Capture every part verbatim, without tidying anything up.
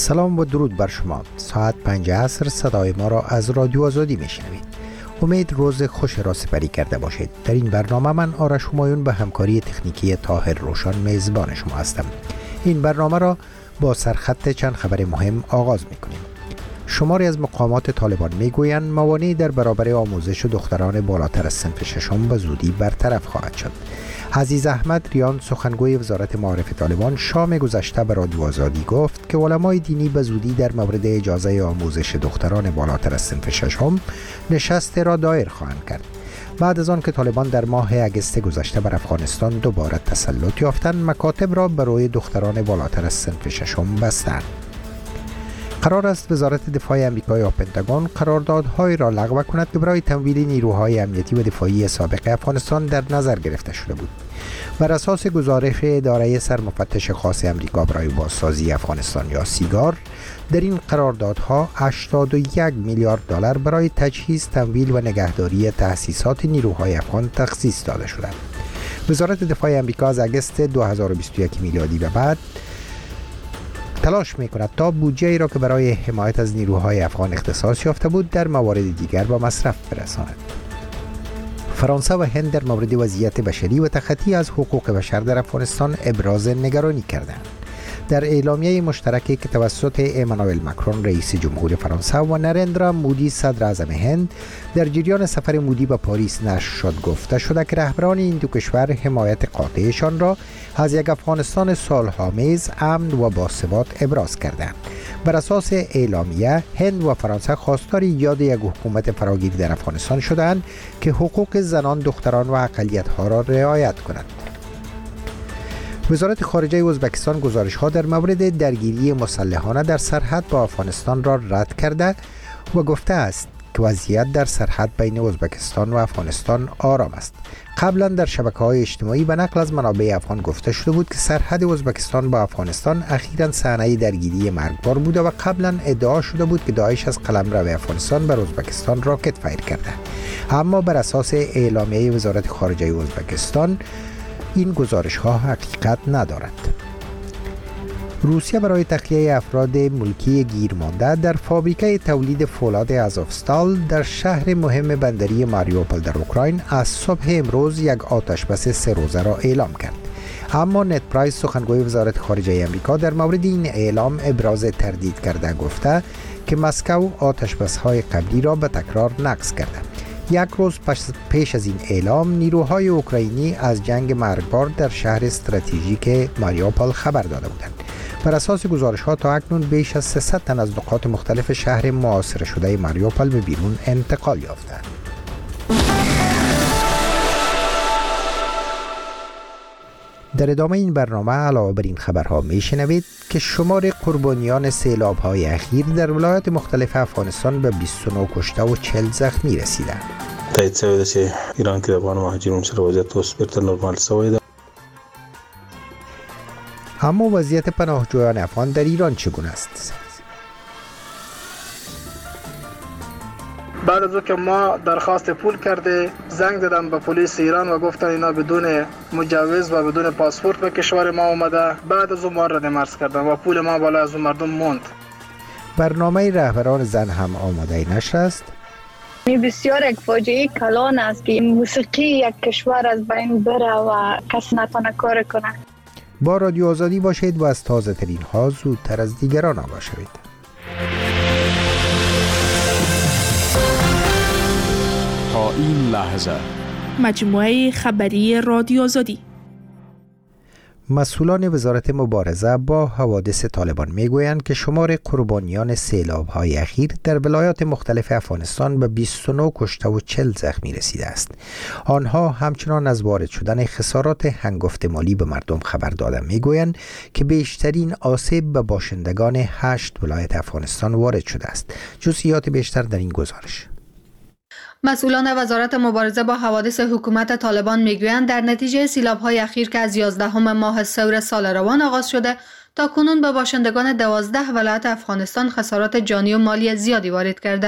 سلام و درود بر شما. ساعت پنج عصر صدای ما را از رادیو آزادی میشنوید. امید روز خوش را سپری کرده باشید. در این برنامه من آرش همایون به همکاری تکنیکی طاهر روشن میزبان شما هستم. این برنامه را با سرخط چند خبر مهم آغاز میکنیم. شماری از مقامات طالبان میگویند موانع در برابر آموزش دختران بالاتر از صنف ششم به زودی برطرف خواهد شد. عزیز احمد ریان سخنگوی وزارت معارف طالبان شام گذشته به رادیو آزادی گفت که علمای دینی به زودی در مورد اجازه آموزش دختران بالاتر از صنف ششم نشست را دایر خواهند کرد. بعد از آن که طالبان در ماه اگست گذشته بر افغانستان دوباره تسلط یافتند، مکاتب را برای دختران بالاتر از صنف ششم بستند. قرار است وزارت دفاع آمریکا یا پنتاگون قراردادهایی را لغو کند که برای تمویل نیروهای امنیتی و دفاعی سابق افغانستان در نظر گرفته شده بود. بر اساس گزارش اداره سرمفتش خاص آمریکا برای بازسازی افغانستان یا سیگار، در این قراردادها هشتاد و یک میلیارد دلار برای تجهیز، تمویل و نگهداری تأسیسات نیروهای افغان تخصیص داده شده. وزارت دفاع آمریکا از اگست دو هزار و بیست و یک میلادی به بعد تلاش میکند تا بودجه‌ای را که برای حمایت از نیروهای افغان اختصاص یافته بود در موارد دیگر به مصرف برساند. فرانسه و هند در مورد وضعیت بشری و تخطی از حقوق بشر در افغانستان ابراز نگرانی کردند. در اعلامیه مشترکی که توسط امانوئل مکرون رئیس جمهور فرانسه و نریندرا مودی صدر اعظم هند در جریان سفر مودی به پاریس نشر شد، گفته شده که رهبران این دو کشور حمایت قاطعشان را از یک افغانستان صلح‌آمیز، امن و باثبات ابراز کردند. بر اساس اعلامیه، هند و فرانسه خواستار ایجاد یک حکومت فراگیر در افغانستان شدند که حقوق زنان، دختران و اقلیت‌ها را رعایت کند. وزارت خارجه ازبکستان گزارش‌ها در مورد درگیری مسلحانه در سرحد با افغانستان را رد کرده و گفته است که وضعیت در سرحد بین ازبکستان و افغانستان آرام است. قبلا در شبکه‌های اجتماعی به نقل از منابع افغان گفته شده بود که سرحد ازبکستان با افغانستان اخیراً صحنه درگیری مرگبار بوده و قبلا ادعا شده بود که داعش از قلمرو افغانستان بر ازبکستان راکت فایر کرده. اما بر اساس اعلامیه وزارت خارجه ازبکستان این گزارش ها حقیقت ندارد. روسیه برای تخلیه افراد ملکی گیر مانده در فابریکه تولید فولاد ازوفستال در شهر مهم بندری ماریوپول در اوکراین از صبح امروز یک آتش بس سه روزه را اعلام کرد. اما نت پرایس سخنگوی وزارت خارجه آمریکا در مورد این اعلام ابراز تردید کرده، گفته که مسکو آتش بس های قبلی را به تکرار نقض کرده. یک روز پیش از این اعلام، نیروهای اوکراینی از جنگ مرگبار در شهر استراتژیک ماریوپول خبر داده بودند. بر اساس گزارش‌ها تا اکنون بیش از سیصد تن از نقاط مختلف شهر محاصره شده ماریوپول به بیرون انتقال یافتند. در ادامه این برنامه علاوه بر این خبرها میشنوید که شمار قربانیان سیلاب‌های اخیر در ولایات مختلف افغانستان به بیست و نه کشته و چهل زخمی رسیده. تایید شوی ده چې ایران کې د افغان مهاجرینو سره وضعیت اوس بیرته نورمال شوی ده. اما وضعیت پناهجویان افغان در ایران چگونه است؟ بعد از که ما درخواست پول کرده، زنگ دادم به پلیس ایران و گفتن اینا بدون مجوز و بدون پاسپورت به کشور ما اومده. بعد از اون ما رد مرز کردن و پول ما بالا از اون مردم موند. برنامه رهبران زن هم آماده نشر است. این بسیار یک فاجعه کلان است که موسیقی یک کشور از بین بره و کس نتونه کار کنه. با رادیو آزادی باشید و از تازه ترین ها زودتر از دیگران آگاه شوید. تا این لحظه مجموعه خبری رادیو آزادی. مسئولان وزارت مبارزه با حوادث طالبان میگویند که شمار قربانیان سیلاب‌های اخیر در ولایات مختلف افغانستان به بیست و نه کشته و چهل زخمی رسیده است. آنها همچنان از وارد شدن خسارات هنگفت مالی به مردم خبر داده میگویند که بیشترین آسیب به باشندگان هشت ولایت افغانستان وارد شده است. جزئیات بیشتر در این گزارش. مسئولان وزارت مبارزه با حوادث حکومت طالبان میگویند در نتیجه سیلاب‌های اخیر که از یازدهم ماه ثور سال روان آغاز شده، تا کنون به باشندگان دوازده ولایت افغانستان خسارات جانی و مالی زیادی وارد کرده است.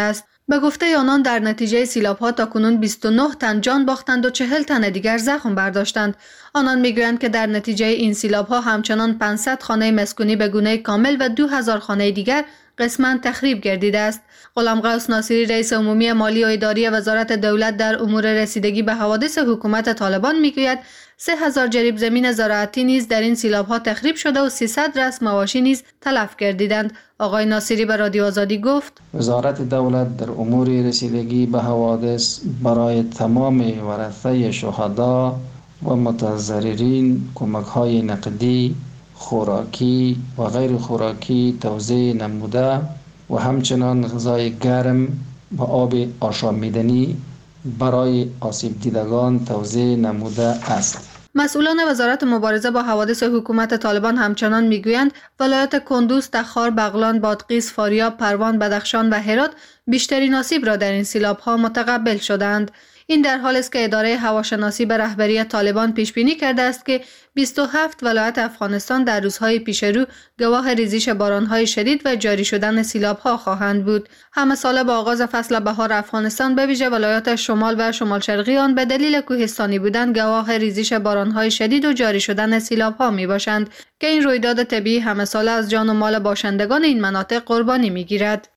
به گفته آنان در نتیجه سیلاب‌ها تاکنون بیست و نه تن جان باختند و چهل تن دیگر زخم برداشتند. آنان میگویند که در نتیجه این سیلاب‌ها همچنان پانصد خانه مسکونی به گونه کامل و دو هزار خانه دیگر قسماً تخریب گردیده است. غلام غوث ناصری رئیس عمومی مالی و اداری وزارت دولت در امور رسیدگی به حوادث حکومت طالبان میگوید سه هزار جریب زمین زراعتی نیز در این سیلاب‌ها تخریب شده و سیصد رأس مواشی نیز تلف گردیدند. آقای ناصری به رادیو آزادی گفت وزارت دولت در امور رسیدگی به حوادث برای تمام ورثه شهدا و متضررین کمک‌های نقدی، خوراکی و غیر خوراکی توزیع نموده و همچنان غذای گرم و آب آشامیدنی برای آسیب دیدگان توزیع نموده است. مسئولان وزارت مبارزه با حوادث حکومت طالبان همچنان میگویند ولایت کندوز، تخار، بغلان، بادغیس، فاریاب، پروان، بدخشان و هرات بیشترین آسیب را در این سیلاب‌ها متقبل شدند. این در حالی است که اداره هواشناسی به رهبری طالبان پیش بینی کرده است که بیست و هفت ولایت افغانستان در روزهای پیش رو گواه ریزش بارانهای شدید و جاری شدن سیلاب‌ها خواهند بود. همه ساله با آغاز فصل بهار افغانستان به ویژه ولایات شمال و شمال شرقی آن به دلیل کوهستانی بودن گواه ریزش بارانهای شدید و جاری شدن سیلاب‌ها میباشند که این رویداد طبیعی همه ساله از جان و مال باشندگان این مناطق قربانی میگیرد.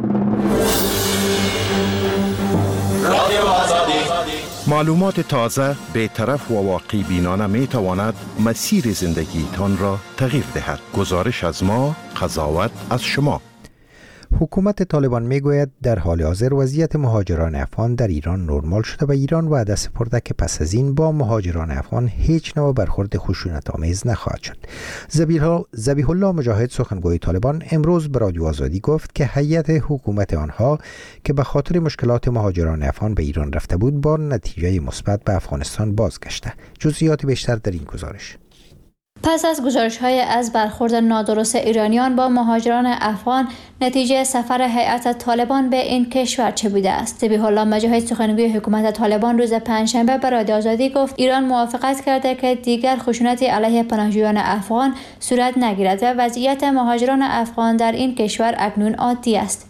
معلومات تازه، بی‌طرف و واقعی بینانه می تواند مسیر زندگی تان را تغییر دهد. گزارش از ما، قضاوت از شما. حکومت طالبان میگوید در حال حاضر وضعیت مهاجران افغان در ایران نرمال شده و ایران وعده سپرده که پس از این با مهاجران افغان هیچ نوع برخورد خشونت آمیز نخواهد شد. ذبیح الله مجاهد سخنگوی طالبان امروز به رادیو آزادی گفت که هیئت حکومت آنها که به خاطر مشکلات مهاجران افغان به ایران رفته بود با نتیجه مثبت به افغانستان بازگشته. جزئیات بیشتر در این گزارش. پس از گزارش‌های از برخورد نادرست ایرانیان با مهاجران افغان، نتیجه سفر هیئت طالبان به این کشور چه بوده است؟ ذبیح الله مجاهد سخنگوی حکومت طالبان روز پنجشنبه به رادیو آزادی گفت ایران موافقت کرده که دیگر خشونتی علیه پناهجویان افغان صورت نگیرد و وضعیت مهاجران افغان در این کشور اکنون عادی است.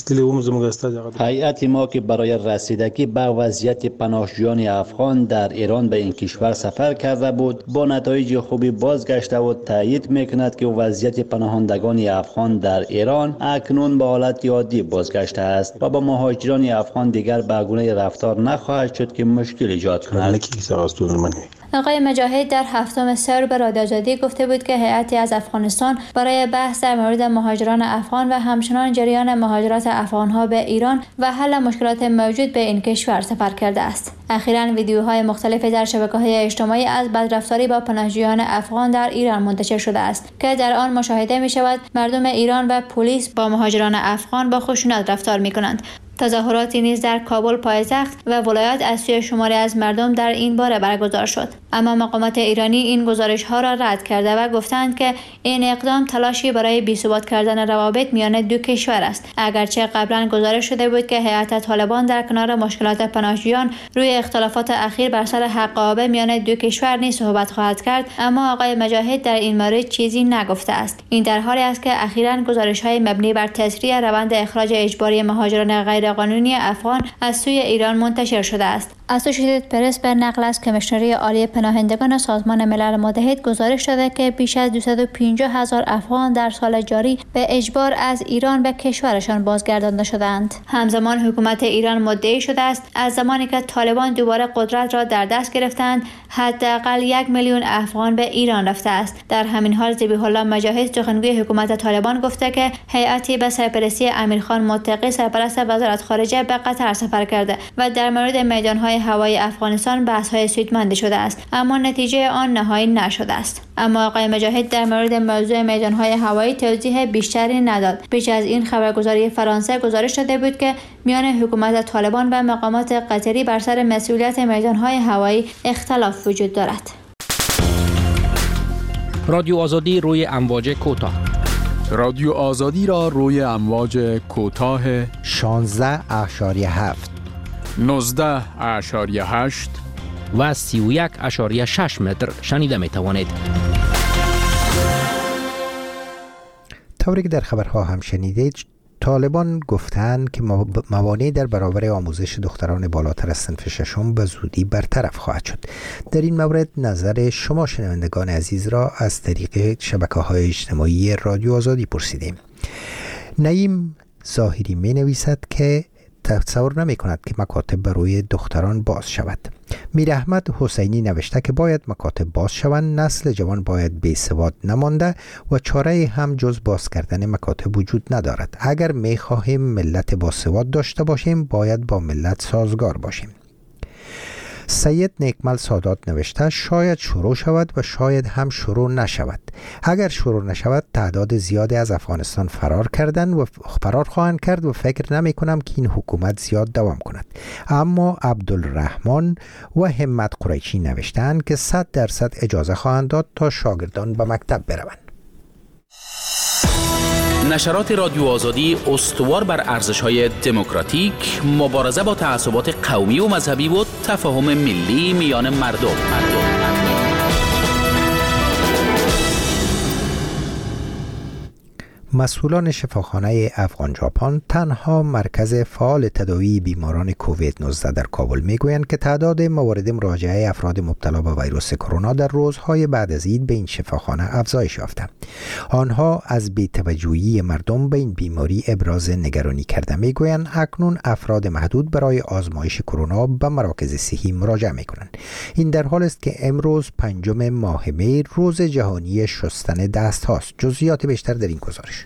هیئت ما که برای رسیدگی به وضعیت پناهجویان افغان در ایران به این کشور سفر کرده بود، با نتایج خوبی بازگشته و تایید میکند که وضعیت پناهندگان افغان در ایران اکنون به حالت عادی بازگشته است و با مهاجران افغان دیگر به گونه رفتار نخواهد شد که مشکل ایجاد کند. آقای مجاهد در هفتم سر به رادیو آزادی گفته بود که هیئتی از افغانستان برای بحث در مورد مهاجران افغان و همچنان جریان مهاجرت افغانها به ایران و حل مشکلات موجود به این کشور سفر کرده است. اخیراً ویدیوهای مختلفی در شبکه‌های اجتماعی از بدرفتاری با پناهجویان افغان در ایران منتشر شده است که در آن مشاهده می شود مردم ایران و پلیس با مهاجران افغان با خشونت رفتار می کنند. تظاهراتی نیز در کابل پایتخت و ولایت از سوی شماری از مردم در این باره برگزار شد، اما مقامات ایرانی این گزارش‌ها را رد کرده و گفتند که این اقدام تلاشی برای بی‌ثبات کردن روابط میان دو کشور است. اگرچه قبلا گزارش شده بود که هیئت طالبان در کنار مشکلات پناهجویان روی اختلافات اخیر بر سر حق آب میان دو کشور نیز صحبت خواهد کرد، اما آقای مجاهد در این مورد چیزی نگفته است. این در حالی است که اخیراً گزارش‌های مبنی بر تسریع روند اخراج اجباری مهاجران غیر قانونی افغان از سوی ایران منتشر شده است. اسوشییتد پرس به نقل از کمیشنری عالی پناهندگان سازمان ملل متحد گزارش داده که بیش از دویست و پنجاه هزار افغان در سال جاری به اجبار از ایران به کشورشان بازگردانده شدند. همزمان حکومت ایران مدعی شده است از زمانی که طالبان دوباره قدرت را در دست گرفتند، حداقل یک میلیون افغان به ایران رفته است. در همین حال ذبیح الله مجاهد سخنگوی حکومت طالبان گفته که هیئتی به سرپرستی امیرخان متقی سرپرست وزارت خارجه به قطر سفر کرده و در مورد میدانهای هوایی افغانستان بحث‌های سودمندی شده است، اما نتیجه آن نهایی نشده است. اما آقای مجاهد در مورد موضوع میدانهای هوایی توضیح بیشتری نداد. پیش از این خبرگزاری فرانسه گزارش داده بود که میان حکومت طالبان و مقامات قطری بر سر مسئولیت میدانهای هوایی اختلاف وجود دارد. رادیو آزادی روی امواج کوتاه. رادیو آزادی را روی امواج کوتاه شانزده اشاریه هفت، نوزده اشاریه هشت و سی و یک اشاریه شش متر شنیده می توانید. طوری که در خبرها هم شنیدید، طالبان گفتند که موانع در برابر آموزش دختران بالاتر از صنف ششم به زودی برطرف خواهد شد. در این مورد نظر شما شنوندگان عزیز را از طریق شبکه‌های اجتماعی رادیو آزادی پرسیدیم. نعیم ظاهری می نویسد که تصور نمی کند که مکاتب برای دختران باز شود. میر احمد حسینی نوشته که باید مکاتب باز شوند، نسل جوان باید بی سواد نمانده و چاره هم جز باز کردن مکاتب وجود ندارد. اگر می خواهیم ملت با سواد داشته باشیم باید با ملت سازگار باشیم. سید نیکمل سادات نوشته شاید شروع شود و شاید هم شروع نشود. اگر شروع نشود تعداد زیادی از افغانستان فرار کردن و فرار خواهند کرد و فکر نمی کنم که این حکومت زیاد دوام کند. اما عبدالرحمن و همت قریشی نوشتند که صد درصد اجازه خواهند داد تا شاگردان به مکتب بروند. نشرات رادیو آزادی استوار بر ارزش‌های دموکراتیک، مبارزه با تعصبات قومی و مذهبی و تفاهم ملی میان مردم. مردم. مسئولان شفاخانه افغان ژاپن تنها مرکز فعال تداوی بیماران کووید نوزده در کابل میگویند که تعداد موارد مراجعه افراد مبتلا به ویروس کرونا در روزهای بعد از عید به این شفاخانه افزایش یافته. آنها از بی‌توجهی مردم به این بیماری ابراز نگرانی کرده میگویند اکنون افراد محدود برای آزمایش کرونا به مراکز صحی مراجعه میکنند. این در حال است که امروز پنجم ماه می روز جهانی شستن دست هاست. جزئیات بیشتر در این گزارش.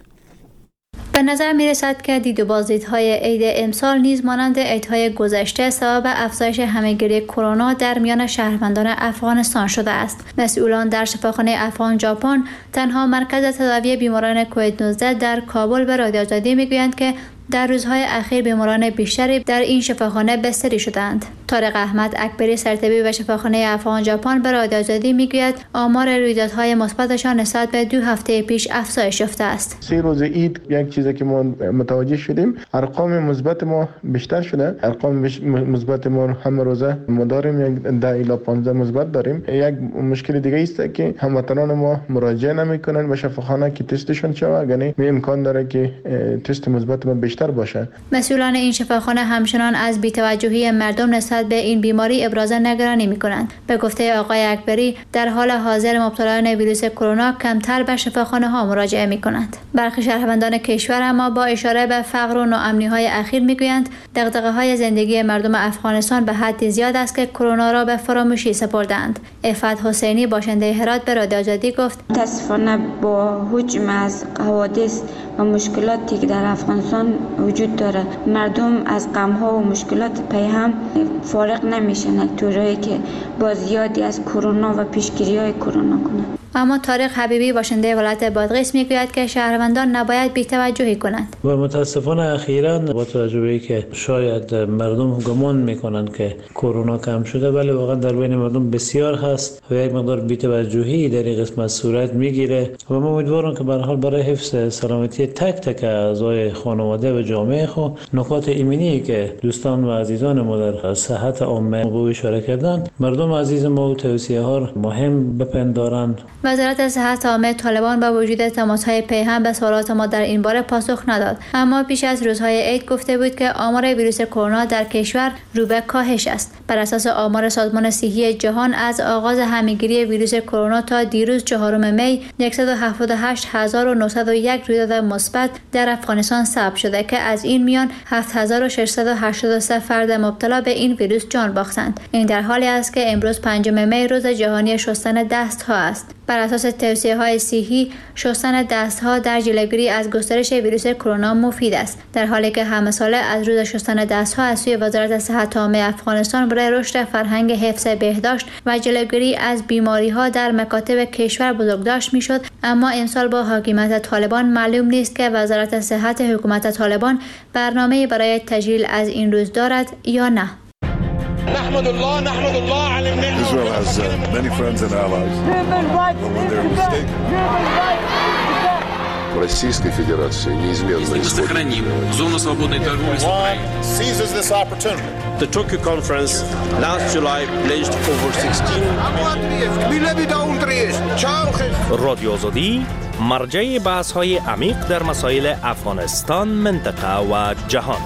به نظر می رسد که دید و بازدیدهای عید امسال نیز مانند عیدهای گذشته سبب افزایش همهگیری کرونا در میان شهروندان افغانستان شده است. مسئولان در شفاخانه افغان ژاپن تنها مرکز تداوی بیماران کووید نوزده در کابل به رادیو آزادی میگویند که در روزهای اخیر بیماران بیشتری در این شفاخانه بستری شدند. طارق احمد اکبری سرطبیب و شفاخانه افغان ژاپن به رادیو آزادی میگوید آمار رویدادهای مثبتشان نسبت به دو هفته پیش افزایش یافته است. سه روز عید یک چیزی که ما متوجه شدیم ارقام مثبت ما بیشتر شده. ارقام مثبت ما هم روزه ما داریم یک ده الی پانزده مثبت داریم. یک مشکل دیگه است که هموطنان ما مراجعه نمیکنن به شفاخانه که تستشون شود، یعنی امکان داره که تست مثبت ما بیشتر باشه. مسئولان این شفاخانه همچنان از بی‌توجهی مردم نسبت به این بیماری ابراز نگرانی می‌کنند. به گفته آقای اکبری در حال حاضر مبتلایان ویروس کرونا کمتر به شفاخانه ها مراجعه می‌کنند. برخی شهروندان کشور اما با اشاره به فقر و ناامنی‌های اخیر می‌گویند دغدغه‌های زندگی مردم افغانستان به حد زیاد است که کرونا را به فراموشی سپردند. عفت حسینی باشنده هرات به رادیو آزادی گفت متأسفانه با حجم از حوادث و مشکلاتی که در افغانستان وجود داره مردم از غم‌ها و مشکلات پی هم فارغ نمیشن طوری که با زیادی از کرونا و پیشگیری‌های کرونا کنند. اما طارق حبیبی باشنده ولایت بادغیس میگوید که شهروندان نباید بی‌توجهی کنند. و متاسفانه اخیراً با توجه به که شاید مردم گمان میکنند که کرونا کم شده، ولی واقعا در بین مردم بسیار هست و یک مقدار بی‌توجهی در این قسمت صورت میگیره و ما امیدوارم که به هر حال برای حفظ سلامتی تک تک اعضای خانواده و جامعه خو نکات ایمنی که دوستان و عزیزان ما در صحت عامه به اشاره کردند مردم عزیز ما و توصیه ها مهم بپندارند. وزارت صحت عامه طالبان با وجود تماس‌های پیهم به سوالات ما در این باره پاسخ نداد، اما پیش از روزهای عید گفته بود که آمار ویروس کرونا در کشور رو به کاهش است. بر اساس آمار سازمان صحی جهان از آغاز همهگیری ویروس کرونا تا دیروز چهارم می صد و هفتاد و هشت هزار و نهصد و یک رویداد مثبت در افغانستان ثبت شده که از این میان هفت هزار و ششصد و هشتاد و سه فرد مبتلا به این ویروس جان باختند. این در حالی است که امروز پنجم می روز جهانی شستن دست‌ها است. بر اساس توصیه‌های صحی شستن دست‌ها در جلوگیری از گسترش ویروس کرونا مفید است، در حالی که همه ساله از روز شستن دست‌ها از سوی وزارت صحت عامه افغانستان برای رشد فرهنگ حفظ بهداشت و جلوگیری از بیماری‌ها در مکاتب کشور بزرگداشت می‌شد، اما امسال با حاکمیت طالبان معلوم نیست که وزارت صحت حکومت طالبان برنامه‌ای برای تجلیل از این روز دارد یا نه. نحمد الله نحمد الله على النعمة. Israel has uh, many friends and allies. But when they're mistaken, в Российской Федерации неизменно сохраним зону свободной торговли с Украиной. The Tokyo Conference last July pledged over sixteen رادیو آزادی مرجع بحث‌های عمیق در مسائل افغانستان، منطقه و جهان.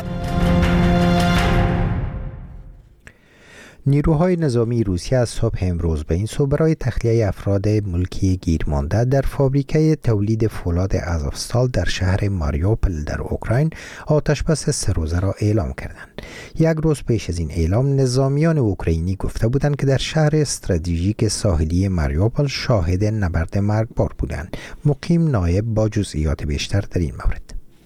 نیروهای نظامی روسیه از صبح امروز به این سو برای تخلیه افراد ملکی گیر مانده در فابریکه تولید فولاد آزوفستال در شهر ماریوپل در اوکراین آتشبس سه روزه را اعلام کردند. یک روز پیش از این اعلام نظامیان اوکراینی گفته بودند که در شهر استراتژیک ساحلی ماریوپل شاهد نبرد مرگبار بودند. مقیم نایب با جزئیات بیشتر در این مورد.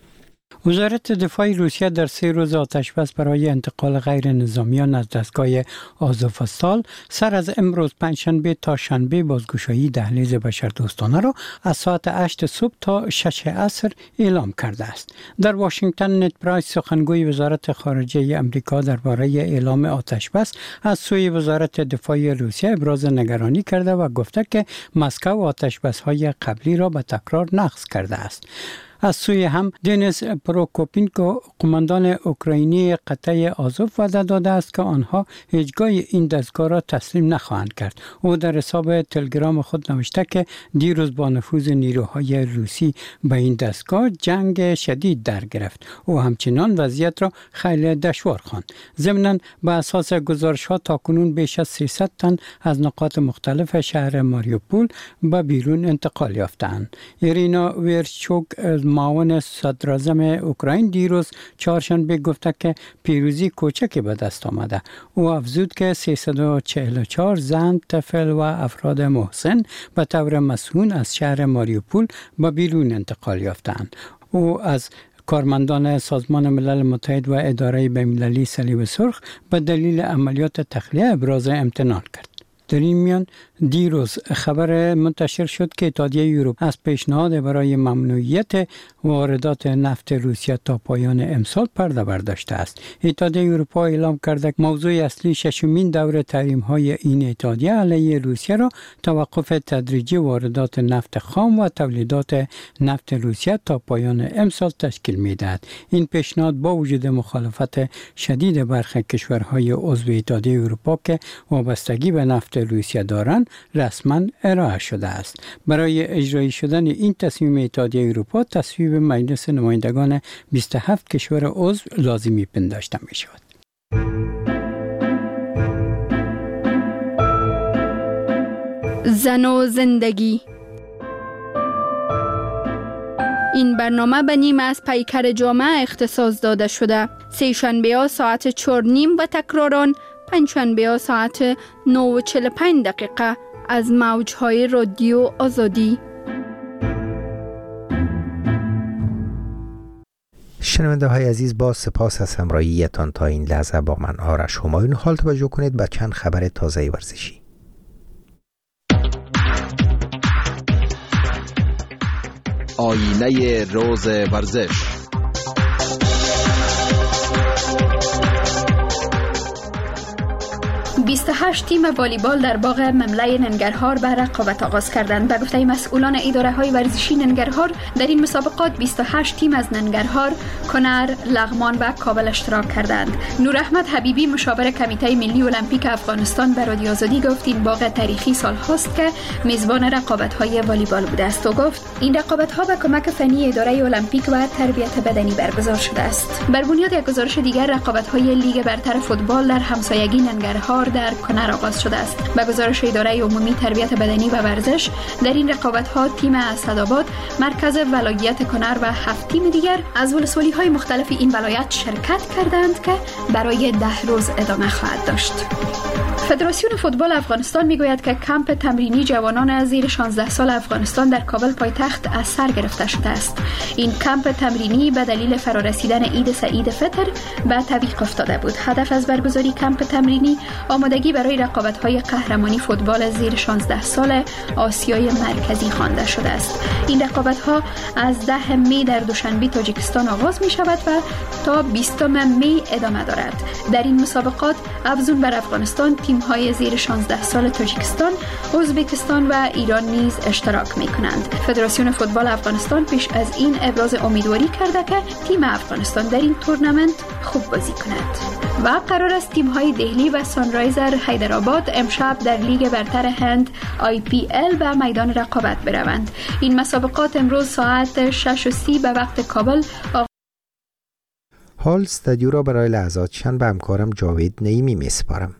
وزارت دفاع روسیه در سه روز آتشبس برای انتقال غیر نظامیان از دستگاه آزوفستال سر از امروز پنجشنبه تا شنبه بازگشایی دهلیز بشردوستانه را از ساعت هشت صبح تا شش عصر اعلام کرده است. در واشنگتن نت پرایس سخنگوی وزارت خارجه امریکا درباره اعلام آتشبس از سوی وزارت دفاع روسیه ابراز نگرانی کرده و گفته که مسکو آتشبس‌های قبلی را به تکرار نقض کرده است. از سوی هم دنیس پروکوپینکو قماندان اوکراینی قطعه آزوف وعده داده است که آنها هیچگاه این دستگاه را تسلیم نخواهند کرد. او در حساب تلگرام خود نوشته که دیروز با نفوذ نیروهای روسی به این دستگاه جنگ شدید در گرفت. او همچنان وضعیت را خیلی دشوار خواند. ضمناً به اساس گزارش‌ها تاکنون بیش از سیصد تن از نقاط مختلف شهر ماریوپول به بیرون انتقال یافتند. ایرینا ویرچوک معاون صدراعظم اوکراین دیروز چهارشنبه گفته که پیروزی کوچکی به دست آمده. او افزود که سیصد و چهل و چهار زن، طفل و افراد محسن به طور مسئول از شهر ماریوپول به بیرون انتقال یافتند. او از کارمندان سازمان ملل متحد و اداره بین‌المللی صلیب سرخ به دلیل عملیات تخلیه ابراز امتنان کرد. در این میان دیروز خبر منتشر شد که اتحادیه اروپا از پیشنهاد برای ممنوعیت واردات نفت روسیه تا پایان امسال پرده برداشته است. اتحادیه اروپا اعلام کرده که موضوع اصلی ششمین دور تحریم‌های این اتحادیه علیه روسیه را توقف تدریجی واردات نفت خام و تولیدات نفت روسیه تا پایان امسال تشکیل می‌دهد. این پیشنهاد با وجود مخالفت شدید برخی کشورهای عضو اتحادیه اروپا که وابستگی به نفت روسیه دارند رسما ارائه شده است. برای اجرایی شدن این تصمیم اتحادیه اروپا تصویب مجلس نمایندگان بیست و هفت کشور عضو لازمی پنداشته می شود. زن و زندگی. این برنامه به نیم از پیکر جامعه اختصاص داده شده. سه شنبه ها ساعت چهار نیم و تکراران پنجشنبه ها ساعت نه و چهل و پنج دقیقه از موجهای رادیو آزادی. شنونده های عزیز، با سپاس از همراهیتان تا این لحظه با من آرش همایون. حال توجه کنید به چند خبر تازه ورزشی. آینه روز ورزش. بیست و هشت تیم والیبال در باغ مملای ننگرهار به رقابت آغاز کردند. به گفته مسئولان اداره های ورزشی ننگرهار در این مسابقات بیست و هشت تیم از ننگرهار، کنر، لغمان و کابل اشتراک کردند. نور احمد حبیبی مشاور کمیته ملی المپیک افغانستان به رادیو آزادی گفت این باغ تاریخی سال هاست که میزبان رقابت های والیبال بوده است و گفت این رقابت ها به کمک فنی اداره المپیک و تربیت بدنی برگزار شده است. بر بنیاد یک گزارش دیگر رقابت های لیگ برتر فوتبال در همسایگی ننگرهار در کنر آغاز شده است. به گزارش اداره عمومی تربیت بدنی و ورزش در این رقابت‌ها تیم اسدآباد، مرکز ولایت کنر و هفت تیم دیگر از ولسوالی‌های مختلف این ولایت شرکت کردند که برای ده روز ادامه خواهد داشت. فدراسیون فوتبال افغانستان میگوید که کمپ تمرینی جوانان زیر شانزده سال افغانستان در کابل پایتخت از سر گرفته شده است. این کمپ تمرینی به دلیل فرارسیدن عید سعید فطر به تعویق افتاده بود. هدف از برگزاری کمپ تمرینی آمادگی برای رقابت‌های قهرمانی فوتبال زیر شانزده سال آسیای مرکزی خوانده شده است. این رقابت‌ها از ده می در دوشنبه تاجیکستان آغاز می‌شود و تا بیستم می ادامه دارد. در این مسابقات افزون بر افغانستان تیم تیم‌های زیر شانزده سال تاجیکستان، ازبکستان و ایران نیز اشتراک می‌کنند. فدراسیون فوتبال افغانستان پیش از این ابراز امیدواری کرده که تیم افغانستان در این تورنمنت خوب بازی کند. و قرار است تیم‌های دهلی و سانرایزر حیدرآباد امشب در لیگ برتر هند آی پی ال به میدان رقابت بروند. این مسابقات امروز ساعت شش و سی به وقت کابل آغاز. حال استودیو را برای لحظات چند به همکارم جاوید نعیمی میسپارم.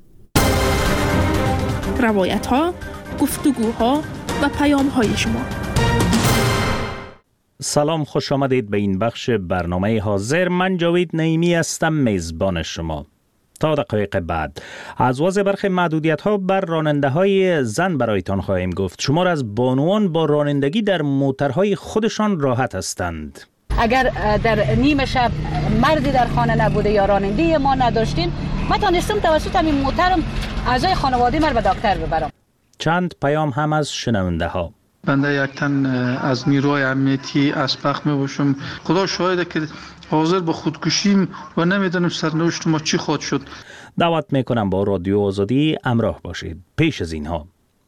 روایت ها، گفتگوها و پیام های شما. سلام، خوش آمدید به این بخش برنامه حاضر. من جاوید نعیمی هستم، میزبان شما. تا دقایق بعد از وضع برخی محدودیت ها بر راننده های زن برایتان خواهیم گفت. شمار از بانوان با رانندگی در موترهای خودشان راحت هستند. اگر در نیم شب مردی در خانه نبوده یا راننده ما نداشتیم، من تانستم توسط همین موترم اعضای خانواده من به دکتر ببرم. چند پیام هم از شنونده ها. بنده یک تن از نیروهای امنیتی اسبق می باشم. خدا شاهده که حاضر به خودکشیم و نمیدونم سرنوشت ما چی خود شد. دعوت میکنم با رادیو آزادی همراه باشید. پیش از اینها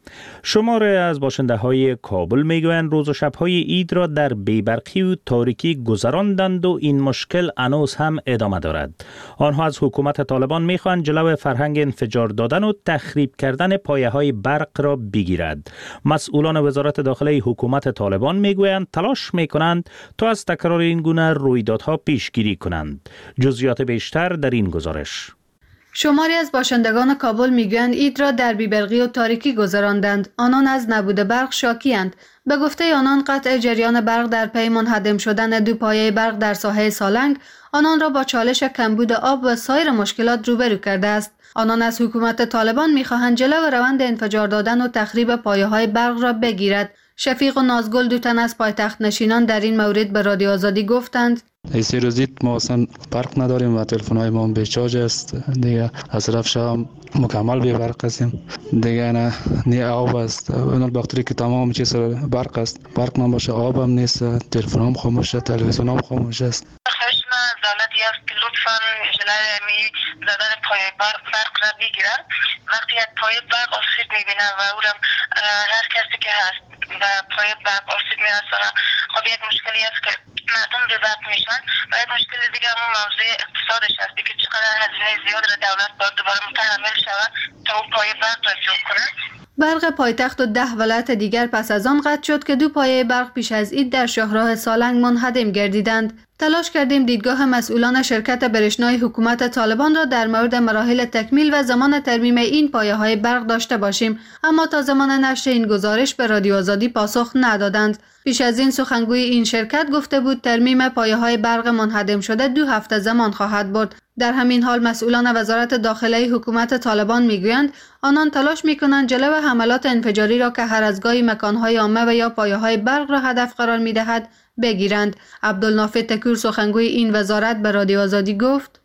شماره از باشنده های کابل میگویند روز و شبهای عید را در بیبرقی و تاریکی گذراندند و این مشکل هنوز هم ادامه دارد. آنها از حکومت طالبان میخواهند جلو فرهنگ انفجار دادن و تخریب کردن پایه های برق را بگیرد. مسئولان وزارت داخله حکومت طالبان میگویند تلاش میکنند تا از تکرار این گونه رویدادها پیشگیری کنند. جزئیات بیشتر در این گزارش. شماری از باشندگان کابل میگویند عید را در بیبرقی و تاریکی گذراندند. آنان از نبود برق شاکی‌اند. به گفته آنان قطع جریان برق در پی منهدم شدن دو پایه برق در ساحه سالنگ آنان را با چالش کمبود آب و سایر مشکلات روبرو کرده است. آنان از حکومت طالبان میخواهند جلو روند انفجار دادن و تخریب پایه‌های برق را بگیرد. شفیق و نازگل دو تن از پایتخت نشینان در این مورد به رادیو آزادی گفتند: ایسی روزیت ما اصلا برق نداریم و تلفن های ما به چارج است. دیگه از طرف شام مکمل به برق هستیم. دیگه نه نی آب است. اون البته که تمام چیز برق است. برق نباشه آب هم نیست. تلفن هم خاموشه، تلویزیون هم خاموش است. خواهش من دولتی است که لطفاً جلوی می زدن پای برق برق را بگیرن. وقتی از پای برق آسیب میبینن و اونم هر کسی که هست و پای برق آسیب میرسونه، خب یک مشکلی است که مردم به برق میشن و یک مشکل دیگه همون موضوع اقتصادش هست که چقدر هزینه زیاد را دولت باید دوباره متحمل شود تا اون پای برق را جور کنه. برق پایتخت و ده ولایت دیگر پس از آن قطع شد که دو پایه برق پیش از عید در شاهراه سالنگ منهدم گردیدند. تلاش کردیم دیدگاه مسئولان شرکت برشنای حکومت طالبان را در مورد مراحل تکمیل و زمان ترمیم این پایه های برق داشته باشیم، اما تا زمان نشر این گزارش به رادیو آزادی پاسخ ندادند. پیش از این سخنگوی این شرکت گفته بود ترمیم پایه های برق منهدم شده دو هفته زمان خواهد برد. در همین حال مسئولان وزارت داخله حکومت طالبان میگویند آنان تلاش میکنند جلو حملات انفجاری را که هر از گاهی مکانهای عامه و یا پایه‌های برق را هدف قرار میدهد بگیرند. عبدالنافع تکور سخنگوی این وزارت به رادیو آزادی گفت: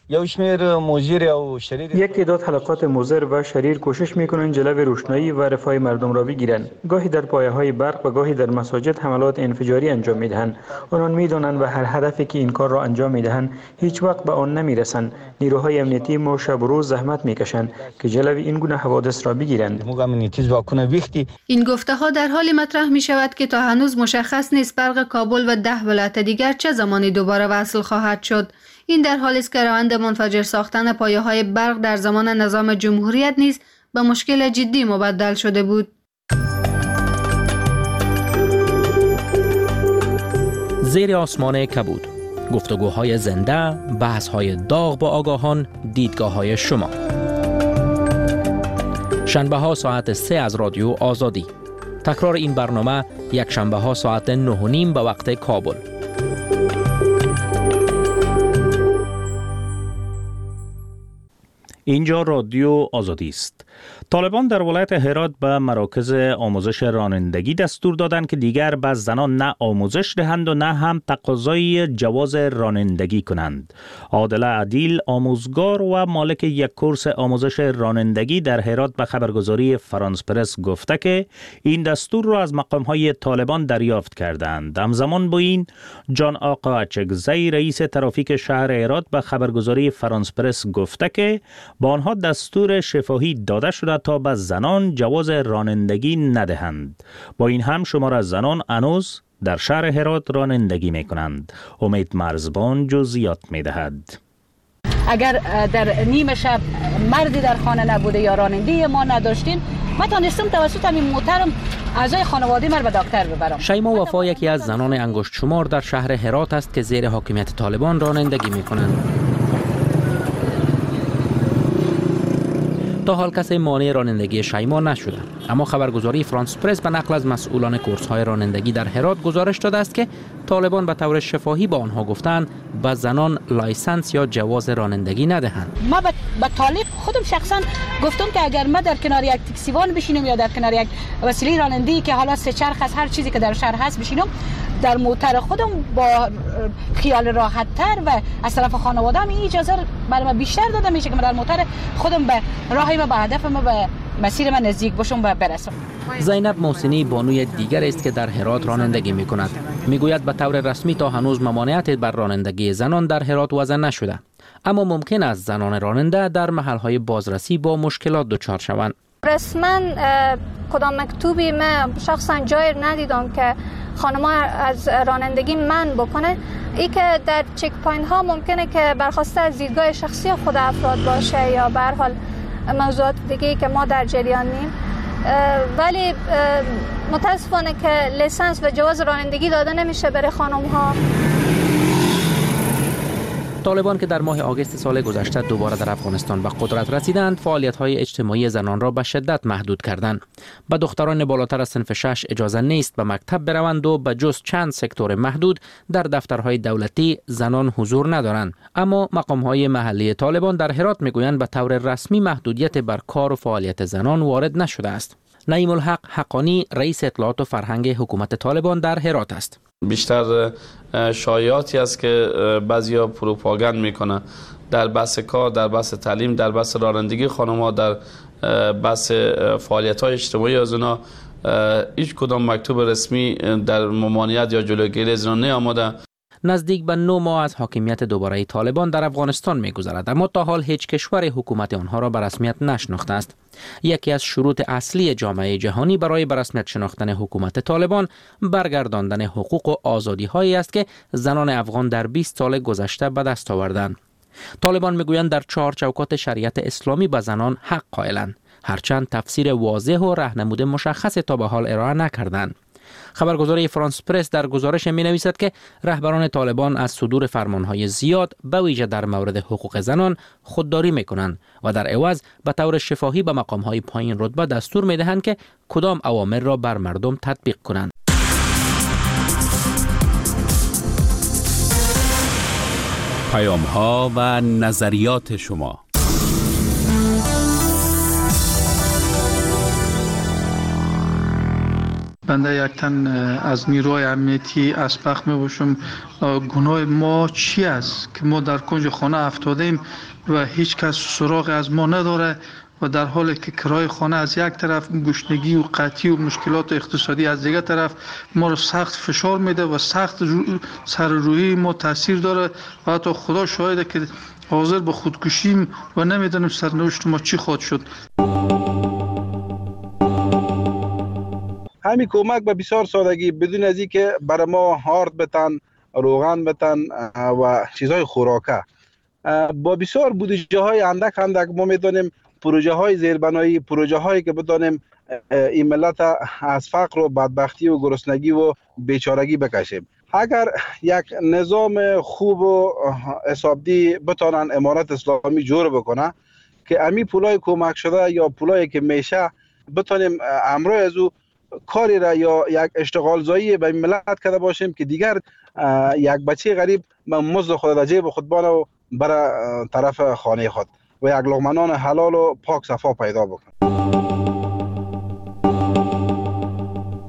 یک تعداد حلقات مضر و شریر کوشش میکنند جلو روشنایی و رفاه مردم را بگیرند. گاهی در پایه‌های برق و گاهی در مساجد حملات انفجاری انجام میدهند. آنان میدانند و هر هدفی که این کار را انجام میدهند هیچ وقت به آن نمیرسند. نیروهای امنیتی ما شب و روز زحمت میکشند که جلو این گونه حوادث را بگیرند. این گفته ها در حالی مطرح می شود که تا هنوز مشخص نیست برق کابل و ده ولایت دیگر چه زمانی دوباره وصل خواهد شد. این در حالی است که روند منفجر ساختن پایه های برق در زمان نظام جمهوریت نیز به مشکل جدی مبدل شده بود. زیر آسمان کبود، گفتگوهای زنده، بحث‌های داغ با آگاهان، دیدگاه‌های شما. شنبه ها ساعت سه از رادیو آزادی. تکرار این برنامه یک شنبه ها ساعت نه و نیم به وقت کابل. اینجا رادیو آزادی است. طالبان در ولایت هرات به مراکز آموزش رانندگی دستور دادند که دیگر به زنان نه آموزش دهند و نه هم تقاضای جواز رانندگی کنند. عادله عدیل، آموزگار و مالک یک کورس آموزش رانندگی در هرات به خبرگزاری فرانس پرس گفته که این دستور را از مقام‌های طالبان دریافت کردند. همزمان با این جان آقا اچکزی رئیس ترافیک شهر هرات به خبرگزاری فرانس پرس گفته که با آنها دستور شفاهی داده شده تا به زنان جواز رانندگی ندهند. با این هم شمار از زنان هنوز در شهر هرات رانندگی می کنند. امید مرزبان جزئیات می دهد. اگر در نیمه شب مردی در خانه نبوده یا راننده ما نداشتین، ما تانستم توسط همین محترم اعضای خانواده مر به دکتر ببرم. شیما وفا یکی از زنان انگشت شمار در شهر هرات است که زیر حاکمیت طالبان رانندگی می کنند. تا حال کسی مانع رانندگی شیما نشده، اما خبرگزاری فرانس پرس به نقل از مسئولان کورس‌های رانندگی در هرات گزارش داده است که طالبان به طور شفاهی با آنها گفتند به زنان لایسنس یا جواز رانندگی ندهند. ما به طالب خودم شخصا گفتم که اگر ما در کنار یک تاکسیوان بشینم یا در کنار یک وسیله رانندگی که حالا سه چرخ است، هر چیزی که در شهر هست بشینم، در موتر خودم با خیال راحت تر و از طرف خانواده هم اجازه برای من بیشتر داده میشه که من در موتر خودم به راهی ما، به هدف ما، به مسیر من نزدیک باشم و برسم. زینب محسنی بانوی دیگر است که در هرات رانندگی می کند. می گوید به طور رسمی تا هنوز ممانعت بر رانندگی زنان در هرات وضع نشده، اما ممکن است زنان راننده در محلهای بازرسی با مشکلات دچار شوند. رسما کدام مکتوبی من شخصا جای ندیدم که خانم‌ها از رانندگی من بکنه. ای که در چک پوینت ها ممکنه که برخواسته از دیدگاه شخصی خود افراد باشه یا به هر حال موضوعات دیگه که ما در جریان نیم، ولی متاسفانه که لیسانس و جواز رانندگی داده نمیشه برای خانم‌ها. طالبان که در ماه آگوست سال گذشته دوباره در افغانستان به قدرت رسیدند، فعالیت‌های اجتماعی زنان را به شدت محدود کردند. به دختران بالاتر از صنف شش اجازه نیست به مکتب بروند و به جز چند سکتور محدود در دفترهای دولتی زنان حضور ندارند. اما مقام‌های محلی طالبان در هرات میگویند به طور رسمی محدودیت بر کار و فعالیت زنان وارد نشده است. نعیم الحق حقانی رئیس اطلاعات و فرهنگ حکومت طالبان در هرات است. بیشتر شایعاتی است که بعضیا پروپاگاند میکنه در بحث کار، در بحث تعلیم، در بحث رانندگی خانم‌ها، در بحث فعالیت‌های اجتماعی از اونا هیچ کدام مکتوب رسمی در ممانعت یا جلوگیری از اونا نیامده. نزدیک به نه ماه از حاکمیت دوباره طالبان در افغانستان می‌گذرد، اما تا حال هیچ کشور حکومت آنها را به رسمیت نشناخته است. یکی از شروط اصلی جامعه جهانی برای به رسمیت شناختن حکومت طالبان برگرداندن حقوق و آزادی‌هایی است که زنان افغان در بیست سال گذشته به دست آوردند. طالبان میگویند در چهار چوکات شریعت اسلامی به زنان حق قائلند، هرچند تفسیر واضح و راهنمود مشخص تا به حال ارائه نکردند. خبرگزاری فرانس پرس در گزارش می نویسد که رهبران طالبان از صدور فرمانهای زیاد به ویژه در مورد حقوق زنان خودداری می کنند و در عوض به طور شفاهی به مقامهای پایین رتبه دستور می دهند که کدام اوامر را بر مردم تطبیق کنند. پیام ها و نظریات شما. بنده یک تن از نیروهای امنیتی اسبق می باشم. گناه ما چی است که ما در کنج خانه افتادیم و هیچ کس سراغ از ما نداره و در حالی که کرای خانه از یک طرف، گشنگی و قحطی و مشکلات اقتصادی از دیگر طرف ما رو سخت فشار میده و سخت رو سر روحی ما تاثیر داره و حتی خدا شاهده که حاضر به خودکشیم و نمیدونیم سرنوشت ما چی خواهد شد. همین کمک به بسیار سادگی، بدون از اینکه برای ما هارد بتن، روغن بتن و چیزهای خوراکه، با بسیار بودجه های اندک اندک ما میتونیم پروژه های زیربنایی، پروژه هایی که بتونیم این ملت از فقر و بدبختی و گرسنگی و بیچارگی بکشیم. اگر یک نظام خوب و حسابدی بتونن امارت اسلامی جور بکنه که امی پولای کمک شده یا پولایی که میشه بتونیم امروز از او کاری را یا یک اشتغال زایی به ملت کرده باشیم که دیگر یک بچه غریب مزد خود در جیب خود بانه و برای طرف خانه خود و یک لقمه نان حلال و پاک صفا پیدا بکنه.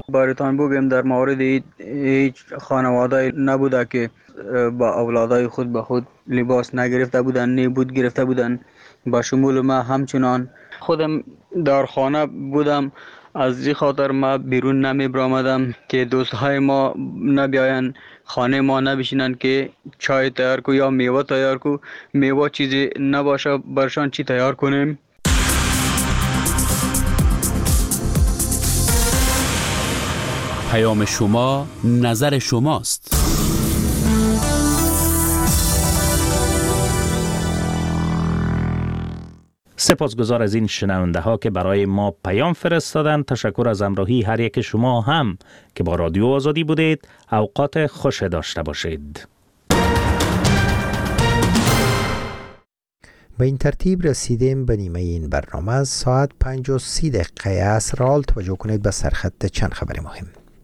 برایتان بگم در مورد هیچ خانواده نبوده که با اولادای خود به خود لباس نگرفته بودن، نیبود گرفته بودن. با شمول ما همچنان خودم در خانه بودم، از این خاطر ما بیرون نمی برآمدم که دوستهای ما نبیاین خانه ما نبشینن که چای تیار کو یا میوه تیار کو. میوه چیزی نباشه برشان چی تیار کنیم. پیام شما نظر شماست. سپاسگزار از این شنونده ها که برای ما پیام فرستادن. تشکر از همراهی هر یک شما هم که با رادیو آزادی بودید. اوقات خوش داشته باشید. به این ترتیب رسیدیم به نیمه این برنامه. از ساعت پنج و سی دقیقه عصر حال توجه کنید به سرخط چند خبر مهم.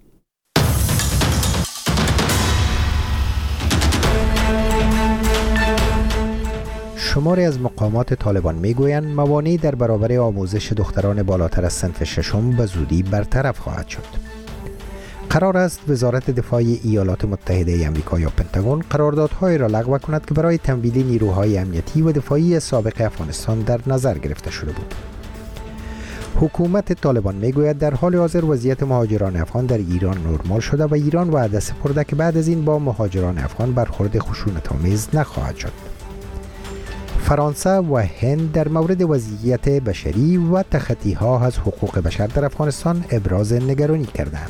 شماری از مقامات طالبان میگویند موانعی در برابر آموزش دختران بالاتر از صنف ششم به زودی برطرف خواهد شد. قرار است وزارت دفاع ایالات متحده آمریکا یا پنتاگون قراردادهایی را لغو کند که برای تمویل نیروهای امنیتی و دفاعی سابق افغانستان در نظر گرفته شده بود. حکومت طالبان میگوید در حال حاضر وضعیت مهاجران افغان در ایران نرمال شده و ایران وعده سپرده که بعد از این با مهاجران افغان برخورد خشونت‌آمیز نخواهد شد. فرانسه و هند در مورد وضعیت بشری و تخطی‌ها از حقوق بشر در افغانستان ابراز نگرانی کردند.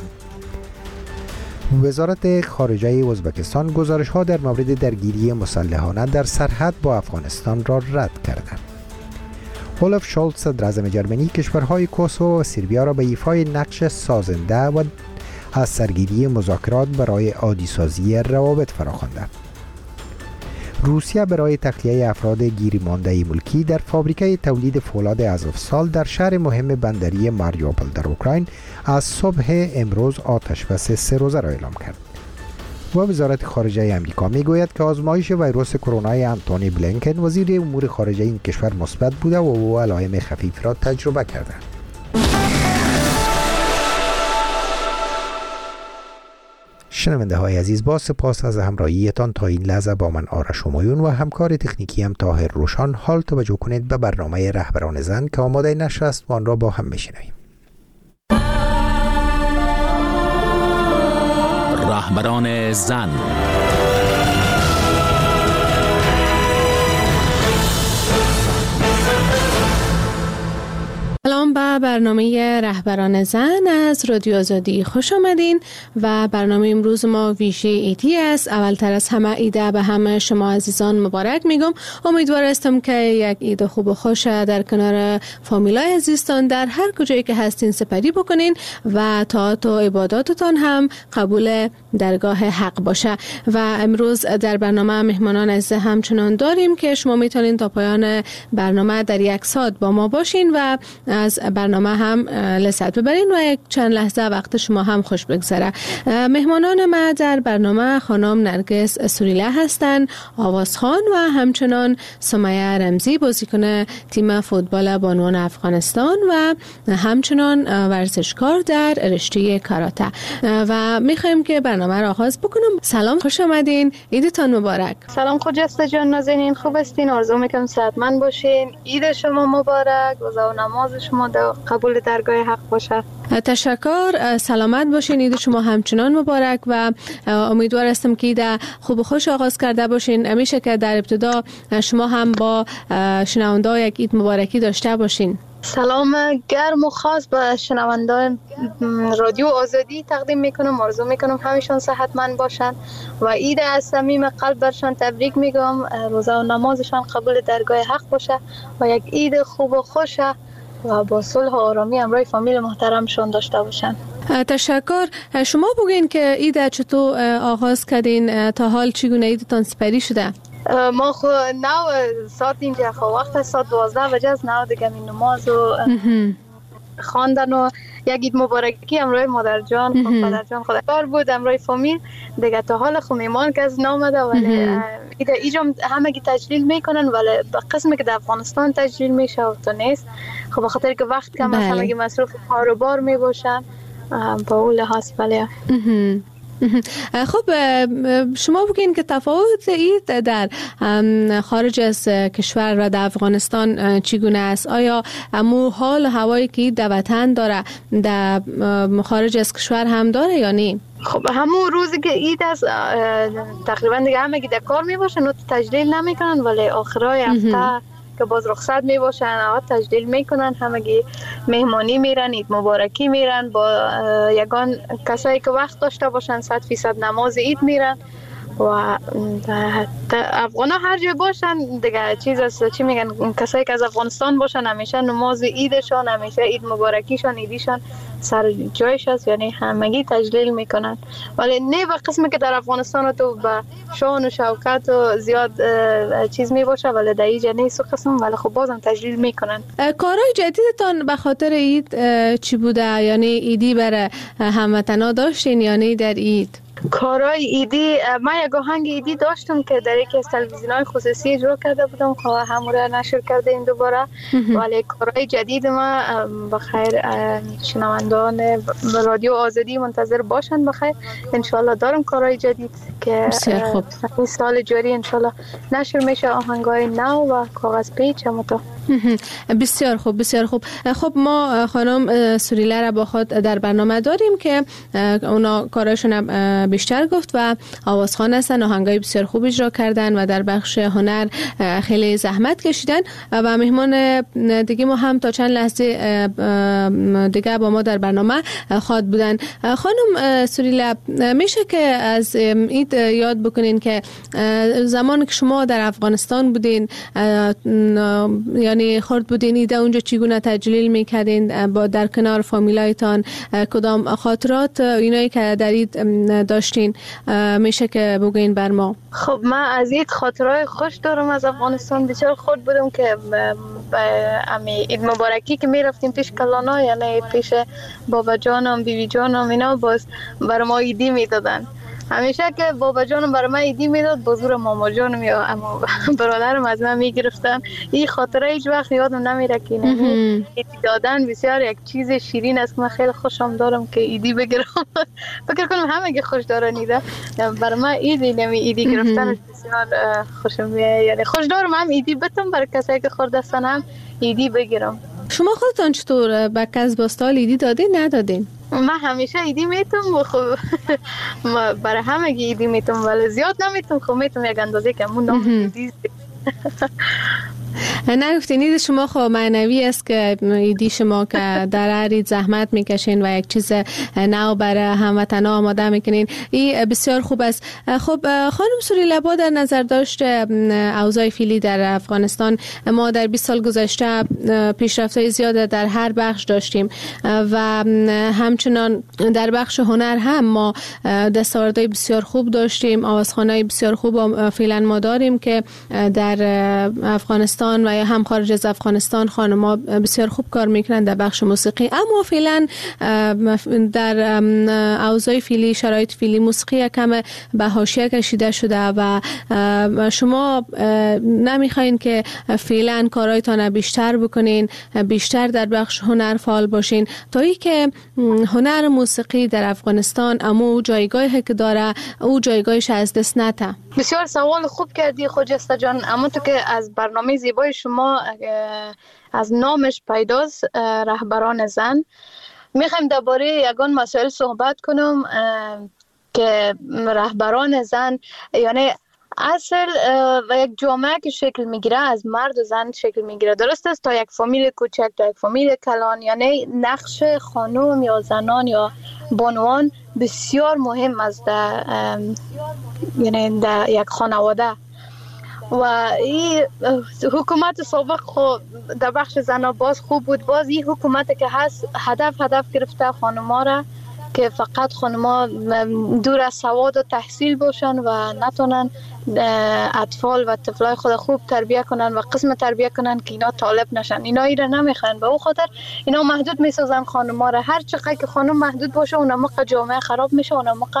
وزارت خارجه ازبکستان گزارش‌ها در مورد درگیری مسلحانه در سرحد با افغانستان را رد کردند. اولف شولتز صدراعظم جرمنی کشورهای کوسوو و سربیا را به ایفای نقش سازنده و از سرگیری مذاکرات برای عادی‌سازی روابط فراخوانده. روسیه برای تخلیه افراد گیر مانده ملکی در فابریکه تولید فولاد آزوفستال در شهر مهم بندری ماریوپول در اوکراین از صبح امروز آتش بس سه روزه را اعلام کرد. و وزارت خارجه آمریکا میگوید که آزمایش ویروس کرونا انتونی بلینکن وزیر امور خارجه این کشور مثبت بوده و او علائم خفیف را تجربه کرده. شنونده های عزیز، با سپاس از همراهیتان تا این لحظه با من آرش همایون و همکار تکنیکی هم طاهر روشان. حال توجه کنید به برنامه رهبران زن که آماده نشر است و آن را با هم میشنویم. رهبران زن. سلام به برنامه رهبران زن از رادیو آزادی خوش آمدین و برنامه امروز ما ویژه ایدی است. اولتر از همه ایده به همه شما عزیزان مبارک میگم. امیدوار هستم که یک عید خوب و خوش در کنار فامیلای عزیزتان در هر کجایی که هستین سپری بکنین و طاعات و عباداتتان هم قبول درگاه حق باشه. و امروز در برنامه مهمانان عزیز همچنان داریم که شما میتونین تا پایان برنامه در یک ساعت با ما باشین و از برنامه هم لذت ببرین و یک چند لحظه وقت شما هم خوش بگذره. مهمانان ما در برنامه خانم نرگس سوریله هستند، آواز خان و همچنان سمیه رمزی بازیکن تیم فوتبال بانوان افغانستان و همچنان ورزشکار در رشته کاراته. و میخوایم که برنامه را آغاز بکنم. سلام، خوش آمدین، عیدتان مبارک. سلام خجسته جان، نازنین خوب هستین؟ آرزو میکنم صحتمند باشین. عید شما مبارک، روزه و نماز شما در قبول درگاه حق باشه. تشکر، سلامت باشین، عید شما همچنان مبارک و امیدوار هستم که عید خوب و خوش آغاز کرده باشین. میشه که در ابتدا شما هم با شنونده یک عید مبارکی داشته باشین. سلام گرم و خاص به شنوندان رادیو آزادی تقدیم میکنم. آرزو میکنم همیشون صحتمند باشن و عید از صمیم قلب برشان تبریک میگم. روزه و نمازشان قبول درگاه حق باشه و یک عید خوب و خوشه و با صلح و آرامی همراه فامیل محترمشون داشته باشن. تشکر. شما بگین که عید چطور آغاز کردین؟ تا حال چگونه عیدتان سپری شده؟ ما خو نو ساعت اینجا خو وقت ساعت دوازده بجه از نو دیگه می نماز و خواندن و یک عید مبارکی همراه مادر جان خود پدر جان خود کار بود همراه فامیل دیگه. تا حال خو میمان کس نامده ولی ایده ایجام همه گی تجلیل میکنن ولی به قسمی که در افغانستان تجلیل میشه و تو نیست. خب بخاطر که وقت کم از همه گی مصروف کار و بار میباشن با اون لحاظ بله. خب شما بگین که تفاوت اید در خارج از کشور و در افغانستان چگونه است؟ آیا امو حال هوایی که در وطن داره در خارج از کشور هم داره یا نه؟ خب همون روزی که عید است تقریبا دیگه همگی در کار می باشن و تجلیل نمی کنن، ولی آخرای هفته که باز رخصت می باشن آقا تجلیل می کنن، همگی مهمانی میرن، عید مبارکی میرن، با یگان کسایی که وقت داشته باشن صد فیصد نماز عید میرن و افغان ها هر جای باشن دیگه چیز است، چی میگن، کسایی که از افغانستان باشن همیشه نماز عیدشان، همیشه عید مبارکیشان، عیدیشان سر جایش است، یعنی همگی تجلیل میکنن. ولی نه به قسمی که در افغانستان تو به شان و شوکت و زیاد چیز میباشه، ولی در اینجا نیست قسم، ولی خب بازم تجلیل میکنن. کارهای جدیدتان به خاطر عید چی بوده؟ یعنی عیدی برای هموطنا داشتین یا نه در عید؟ کارهای ایدی من یک آهنگ ایدی داشتم که در یکی از تلویزیون‌های خصوصی اجرا کرده بودم که همون نشر کرده این دوباره، ولی کارهای جدید ما بخیر شنوندان رادیو آزادی منتظر باشن بخیر، انشالله دارم کارهای جدید که این سال جاری انشالله نشر میشه، آهنگای نو و کاغذ پیچ هم تو. بسیار خوب بسیار خوب. خب ما خانم سوریله را با خود در برنامه داریم که اونا کاراشون بیشتر گفت و آوازخوان هستن، آهنگای بسیار خوب اجرا کردن و در بخش هنر خیلی زحمت کشیدن و مهمان دیگه ما هم تا چند لحظه دیگه با ما در برنامه خواد بودن. خانم سوریله میشه که از عید یاد بکنین که زمان که شما در افغانستان بودین یعنی خورد بودین ایده اونجا چگونه تجلیل میکردین با در کنار فامیلایتان، کدام خاطرات اینایی که در عید داشتین میشه که بگین بر ما؟ خب من از عید خاطرهای خوش دارم از افغانستان، بسیار خورد بودم که امی عید مبارکی که میرفتیم پیش کلانا، یعنی پیش بابا جانم بیبی جانم اینا باز بر ما عیدی میدادن. همیشه که بابا جانم برای من عیدی میداد، بزرگ ماما جانم یا اما برادرم از من میگرفتن. این خاطره هیچ وقت یادم نمیره که عیدی دادن بسیار یک چیز شیرین است. من خیلی خوشم دارم که عیدی بگیرم. فکر کنم همه خوش دارن ایده. برای من عیدی نمی عیدی گرفتن بسیار خوشم میاد، یعنی خوش دارم هم عیدی بتم برای کسایی که خورده هستن هم عیدی بگیرم. شما خودتان چطور به کس باستال عیدی دادین ندادین؟ من همیشه ایدی میتم و خب برای همه ایدی میتم ولی زیاد نمیتم، خب میتم یک اندازه که همون نام ایدی. نگفتین عید شما خب معنوی است که ایدی شما که در هر عید زحمت میکشین و یک چیز نو برای هموطنا آماده میکنین، این بسیار خوب است. خب خانم سوریله با در نظر داشت اوضاع فعلی در افغانستان، ما در بیست سال گذشته پیشرفت‌های زیاد در هر بخش داشتیم و همچنان در بخش هنر هم ما دستاوردهای بسیار خوب داشتیم، آوازخوان‌های بسیار خوب فعلا ما داریم که در افغانستان و یا هم خارج از افغانستان خانم‌ها بسیار خوب کار میکنن در بخش موسیقی، اما فعلا در اوضاع فعلی شرایط فعلی موسیقی کم به حاشیه کشیده شده و شما نمیخواین که فعلا کارهایتان بیشتر بکنین، بیشتر در بخش هنر فعال باشین تا ای که هنر موسیقی در افغانستان امو جایگاهی که داره او جایگاهش از دست نده. بسیار سوال خوب کردی خجسته جان، اما تو که از برنامه زیبای شما از نامش پیداست رهبران زن، میخوایم درباره یگان مسائل صحبت کنم که رهبران زن یعنی اصل و یک جامعه که شکل میگیره از مرد و زن شکل میگیره، درست است؟ تا یک فامیل کوچک تا یک فامیل کلان، یعنی نقش خانم یا زنان یا بانوان بسیار مهم است در یعنی در یک خانواده. و این حکومت سابق خب در بخش زنان باز خوب بود، باز این حکومت که هست هدف هدف گرفته خانم‌ها را که فقط خانم‌ها دور از سواد و تحصیل باشن و نتونن اطفال و طفلای خود خوب تربیت کنن و قسم تربیت کنن که اینا طالب نشن. اینا ایره نمیخوان، به او خاطر اینا محدود میسازن خانم‌ها را. هر چقدر که خانم محدود باشه اون موقع جامعه خراب میشه، اون موقع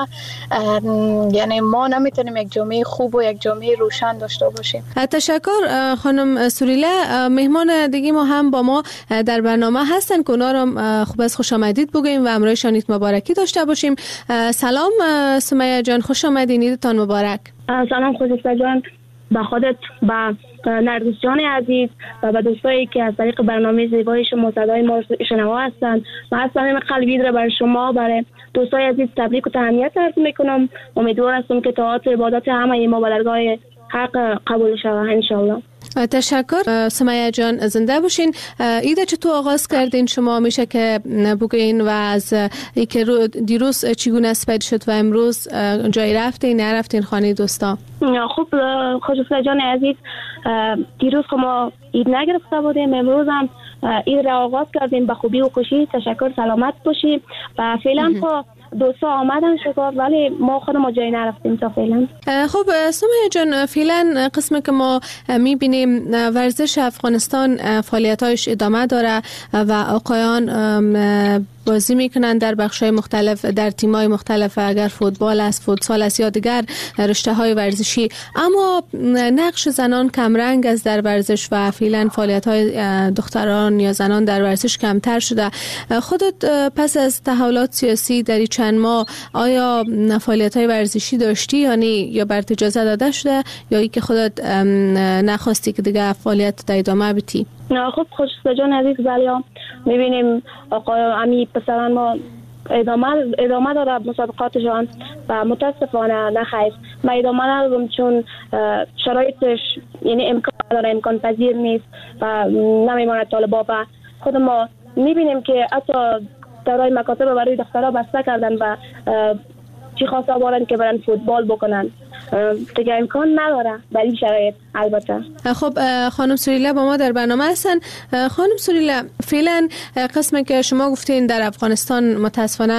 یعنی ما نمیتونیم یک جامعه خوب و یک جامعه روشن داشته باشیم. تشکر خانم سوریله. مهمان دیگه ما هم با ما در برنامه هستن که اونا رو خوب از خوش آمدید بگیم و امروزشان عید مبارکی داشته باشیم. سلام سمیه جان، خوش آمدین، عیدتان مبارک. سلام خدیجه جان، با خودت، با نرگس جان عزیز و با دوستایی که از طریق برنامه زیبای شما صدای ما شنوا هستند و از صمیم قلبی را برای شما برای دوستای عزیز تبریک و تهنیت عرض میکنم. امیدوار هستم که طاعات و عبادات همه ما به درگاه حق قبول شود ان شاء الله. تشکر سمیه جان، زنده باشین. ایده چطور آغاز کردین شما؟ میشه که بگین و از اینکه دیروز چگونه اسپید شد و امروز جایی رفتین نرفتین خانه دوستا؟ خوب خدیجه جان عزیز، دیروز ما عید نگرفته بودیم، امروز هم عید را آغاز کردیم به خوبی و خوشی. تشکر، سلامت باشیم. و فعلا خب دوستا آمدن شکر، ولی ما خودمون جایی نرفتیم تا فعلا. خب سمیه جان، فعلا قسمی که ما میبینیم ورزش افغانستان فعالیتایش ادامه داره و آقایان بازی میکنن در بخش‌های مختلف، در تیم‌های مختلف، اگر فوتبال است، فوتسال است یا دیگر رشته‌های ورزشی، اما نقش زنان کمرنگ است در ورزش و فعلا فعالیت‌های دختران یا زنان در ورزش کمتر شده. خودت پس از تحولات سیاسی در این چند ماه آیا فعالیت‌های ورزشی داشتی یعنی یا برات اجازه داده شده یا ای که خودت نخواستی که دیگه فعالیت در ادامه بدی؟ خب خدیجه جان عزیز، بله میبینیم آقای امی پسران ما ادامه ادامه داره مسابقاتشان و متاسفانه نخیر ما ادامه ندادم چون شرایطش یعنی امکان نداره، امکان پذیر نیست و نمیماند طالبا. و خود ما میبینیم که حتی دارای مکاتب برای دخترها بسته کردن و چی خواسته آوردن که برن فوتبال بکنن، دیگه امکان نداره در این شرایط. البته خب خانم سوریله با ما در برنامه هستن. خانم سوریله، فعلا قسمی که شما گفتین در افغانستان متاسفانه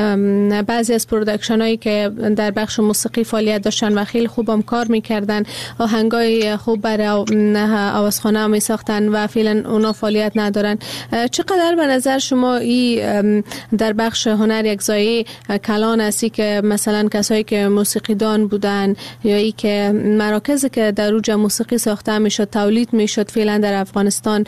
بعضی از پروداکشن هایی که در بخش موسیقی فعالیت داشتن و خیلی خوبم کار میکردن، آهنگای خوب برای آوازخانه می ساختن و فعلا اونا فعالیت ندارن. چقدر به نظر شما این در بخش هنر یک زایی کلان هستی که مثلا کسایی که موسیقیدان بودن یا ای که مراکزی که در اوج موسیقی ساخته میشد تولید میشد فعلا در افغانستان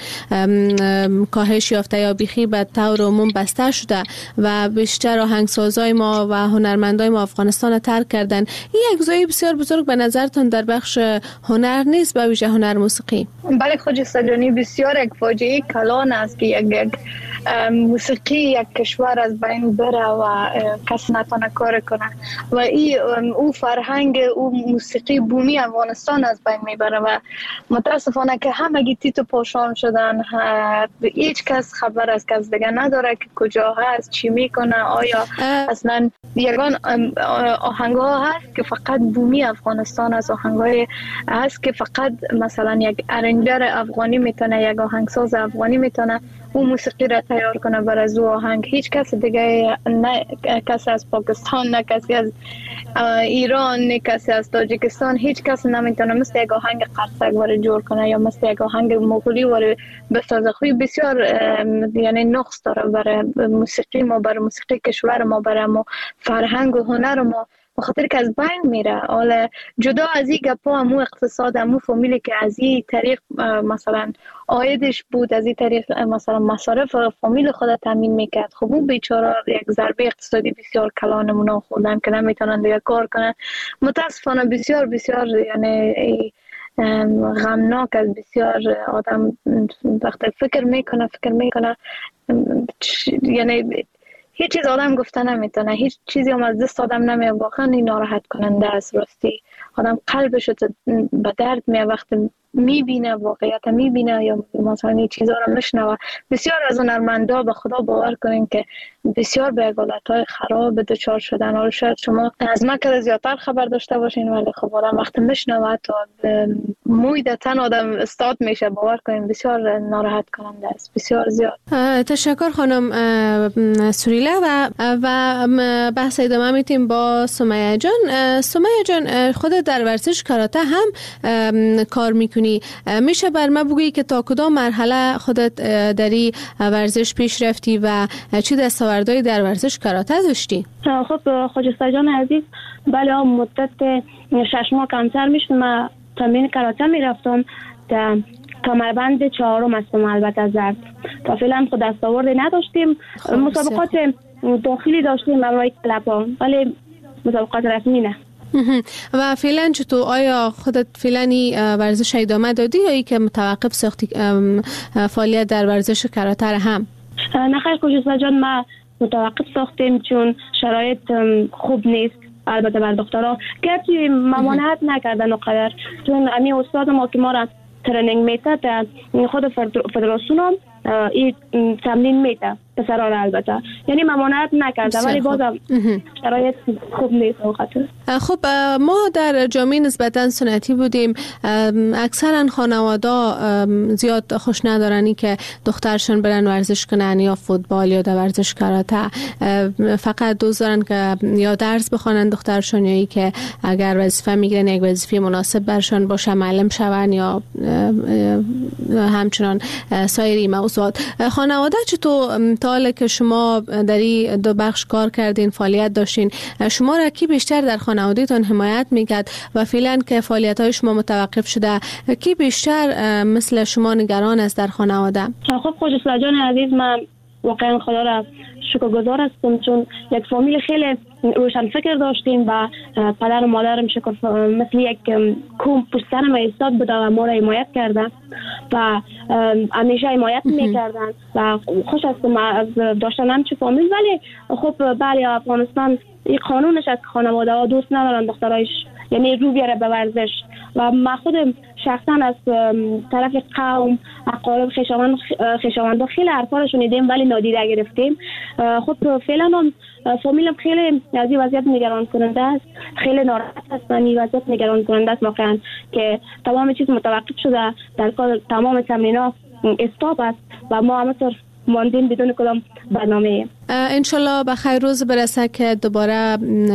کاهش یافته یا بیخی به طور عموم بسته شده و بیشتر آهنگسازای ما و هنرمندای ما افغانستان ترک کردن. این یک زایی بسیار بزرگ به نظرتون در بخش هنر نیست، به ویژه هنر موسیقی؟ بله خدیجه جانی، بسیار یک فاجعه کلان است که یک یک موسیقی یک کشور از بین بره و کس نتونه کار کنه و این او فرهنگ او موسیقی بومی افغانستان از بین میبره و متاسفانه که همگی تیتو پاشان شدن. هیچ کس خبر از کس دیگه نداره که کجا هست، چی میکنه. آیا اصلا یگان آهنگ ها هست که فقط بومی افغانستان از آهنگ های هست که فقط مثلا یک ارنجر افغانی میتونه، یک آهنگساز افغانی میتونه اون موسیقی را تیار کنه برای از آهنگ. هیچ کس دیگه، نه کسی از پاکستان، نه کسی از ایران، نه کسی از تاجیکستان، هیچ کس نمیتونه مثل یک آهنگ قرصک برای جور کنه یا مثل یک آهنگ مغولی برای بسازه. خوی بسیار یعنی نقص داره برای موسیقی ما، برای موسیقی کشور ما، برای ما فرهنگ و هنر ما، بخاطر که از بین میره. حالا جدا از این گپا همو اقتصاد، همو فامیلی که از این طریق مثلا آیدش بود، از این طریق مثلا مصارف فامیل خود تامین میکرد، خب اون بیچاره یک ضربه اقتصادی بسیار کلانمون خوردن که نمیتونن دیگه کار کنن. متاسفانه بسیار بسیار یعنی غمناک از بسیار آدم وقتی فکر میکنه فکر میکنه یعنی هیچ چیز آدم گفته نمیتونه، هیچ چیزی هم از دست آدم نمیاد. واقعا این ناراحت کننده است. راستی آدم قلبش به درد میاد وقتی میبینه، واقعیت میبینه یا مثلا این چیزها رو میشنوه. بسیار از هنرمندا به خدا باور کنین که بسیار به حالتهای خراب دچار شدن. حالا شاید شما از من که زیادتر خبر داشته باشین، ولی خب آدم وقتی میشنوه تا موی در تن آدم استاد میشه. باور کنین بسیار ناراحت کننده است، بسیار زیاد. تشکر خانم سوریلا. و و بحث ادامه میتیم با سمیه جان. سمیه جان، خودت در ورزش کاراته هم کار میکنی، میشه بر ما بگویی که تا کدام مرحله خودت در این ورزش پیش رفتی و چی دستاوردهایی در ورزش کاراته داشتی؟ خب خجسته جان عزیز، بله مدت شش ماه کمتر میشد من تمرین کاراته میرفتم. در کمربند چهارم هستم البته زرد. تا فعلا خود دستاوردی نداشتیم. مسابقات داخلی داشتیم برای کلب‌ها، ولی مسابقات رسمی نه. و فعلا چطور، آیا خودت فعلا ورزش ادامه دادی یا ای که متوقف ساختی فعالیت در ورزش کاراته هم؟ نه خیر خجسته جان، ما متوقف ساختیم چون شرایط خوب نیست. البته بر دخترها گرچه ممانعت نکردن اونقدر، چون امی استاد ما که ما را ترنینگ میته در خود فدراسیون این تمرین میته پسرها را البته، یعنی ممانعت نکرده، ولی بازم شرایط خوب نیست. خب ما در جامعه نسبتا سنتی بودیم، اکثرا خانواده زیاد خوش ندارنی که دخترشون برن ورزش کنن یا فوتبال یا در ورزش کاراته. فقط دوست دارن که یا درس بخونن دخترشون یا ای که اگر وظیفه میگیرن یک وظیفه مناسب برشون باشه معلم شون یا همچنان سایر موضوعات. خانواده چطور تا حالا که شما در این دو بخش کار کردین، فعالیت داشتین، شما را کی بیشتر در خانوادهتون حمایت میکرد و فعلا که فعالیت های شما متوقف شده کی بیشتر مثل شما نگران است در خانواده؟ خب خجسته جان عزیز، من واقعا خدا را شکرگزار هستم چون یک فامیل خیلی روشن فکر داشتیم و پدر و مادرم شکر مثل یک کوم پشت سرم ایستاد بوده و ما را حمایت کردن و همیشه حمایت میکردن و خوش هستم از داشتن همچه فامیل. ولی خب بله افغانستان این قانونش از خانواده ها دوست ندارن دخترایش یعنی رو بیاره به ورزش و من خودم شخصا از طرف قوم اقارب خیشاوند خیشاوند خیلی حرفا رو شنیدیم ولی نادیده گرفتیم. خب فعلا هم فامیلم خیلی از این وضعیت نگران کننده است، خیلی ناراحت هستن. این وضعیت نگران کننده است واقعا که تمام چیز متوقف شده، در کار تمام تمرینات استاپ است و ما همینطور ماندیم بدون کدام برنامه. انشالله به خیر روز برسه که دوباره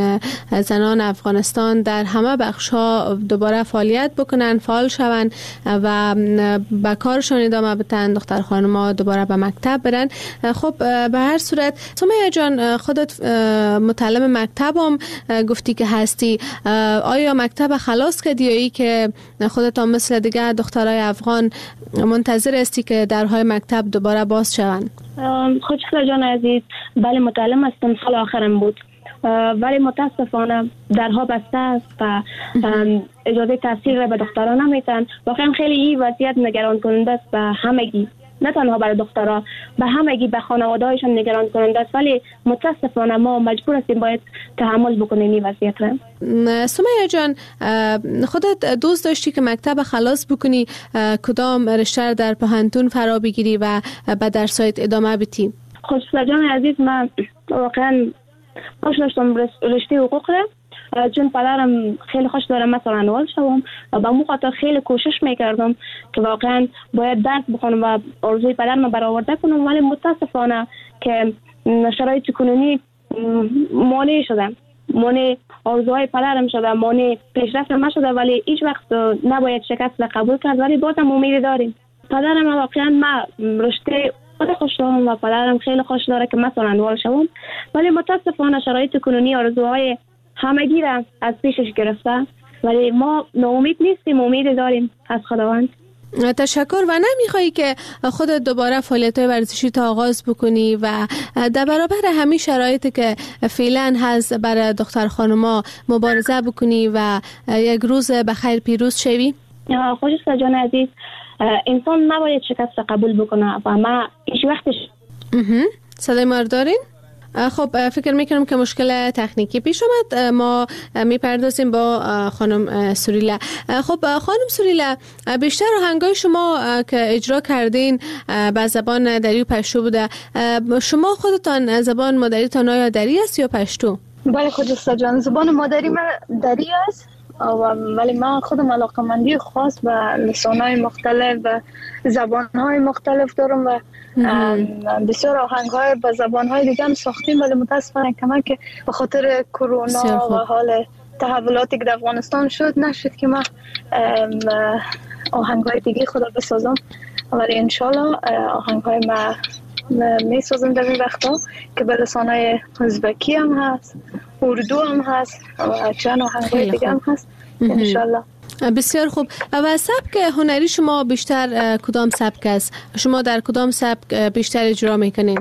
زنان افغانستان در همه بخش ها دوباره فعالیت بکنن، فعال شون و به کارشون ادامه بدن، دختر خانم‌ها دوباره به مکتب برن. خب به هر صورت سمیه جان، خودت متعلم مکتب هم گفتی که هستی، آیا مکتب خلاص کردی یا ای که خودت هم مثل دیگه دخترای افغان منتظر هستی که درهای مکتب دوباره باز شون؟ خجسته جان عزیز، بله متعلم هستم، سال آخرم بود ولی متاسفانه درها بسته است و اجازه تحصیل را به دختران نمیتن. واقعا خیلی این وضعیت نگران کننده است به همگی، نه تنها برای دخترها، به همگی، به خانواده‌هایشان نگران کننده است، ولی متاسفانه ما مجبور هستیم باید تحمل بکنیم این وضعیت را. سمیه جان، خودت دوست داشتی که مکتب خلاص بکنی، کدام رشته در پهنتون فرا بگیری و به درسایت ادامه بدی؟ خجسته جان عزیز، من واقعا خوش داشتم رشته حقوق را چون پدرم خیلی خوش داره مثلا انوال شوم و به مو خاطر خیلی کوشش میکردم که واقعا باید درس بخونم و آرزوی پدرم برآورده کنم، ولی متاسفانه که شرایط کنونی مانع شدم، مانع آرزوهای پدرم شده، مانع پیشرفت ما شده، ولی هیچ وقت نباید شکست را قبول کرد، ولی بازم امید داریم. پدرم واقعا ما رشته خود خوش دارم و پدرم خیلی خوش داره که مثلا انوال شوم، ولی متاسفانه شرایط کنونی آرزوهای همگی را از پیشش گرفته، ولی ما ناامید نیستیم، امید داریم از خداوند. تشکر. و نمیخوایی که خودت دوباره فعالیت‌های ورزشی تا آغاز بکنی و در برابر همین شرایطی که فعلا هست برای دختر خانما مبارزه بکنی و یک روز بخیر پیروز شوی؟ خجسته جان عزیز، انسان نباید شکست قبول بکنه و ما هیچ وقتش صدای ما رو دارین؟ خب فکر میکنم که مشکل تکنیکی پیش آمد. ما میپردازیم با خانم سوریلا. خب خانم سوریلا، بیشتر آهنگای شما که اجرا کردین به زبان دری و پشتو بوده. شما خودتان زبان مادریتان آیا دری است یا پشتو؟ بله خجسته جان، زبان مادری من دری است، ولی من خودم علاقمندی خاص به لسان‌های مختلف و زبان‌های مختلف دارم و بسیار آهنگ‌های به زبان‌های دیگه هم ساختیم، ولی متاسفانه کما که به خاطر کرونا و حال تحولاتی که در افغانستان شد نشد که من آهنگ‌های دیگه خود بسازم، ولی انشالله آهنگ‌های ما می سازم در این وقتا که به لسان‌های ازبکی هم هست، اردو هم هست و چند آهنگ‌های دیگه هم هست انشالله. بسیار خوب. و سبک هنری شما بیشتر کدام سبک است؟ شما در کدام سبک بیشتر اجرا میکنین؟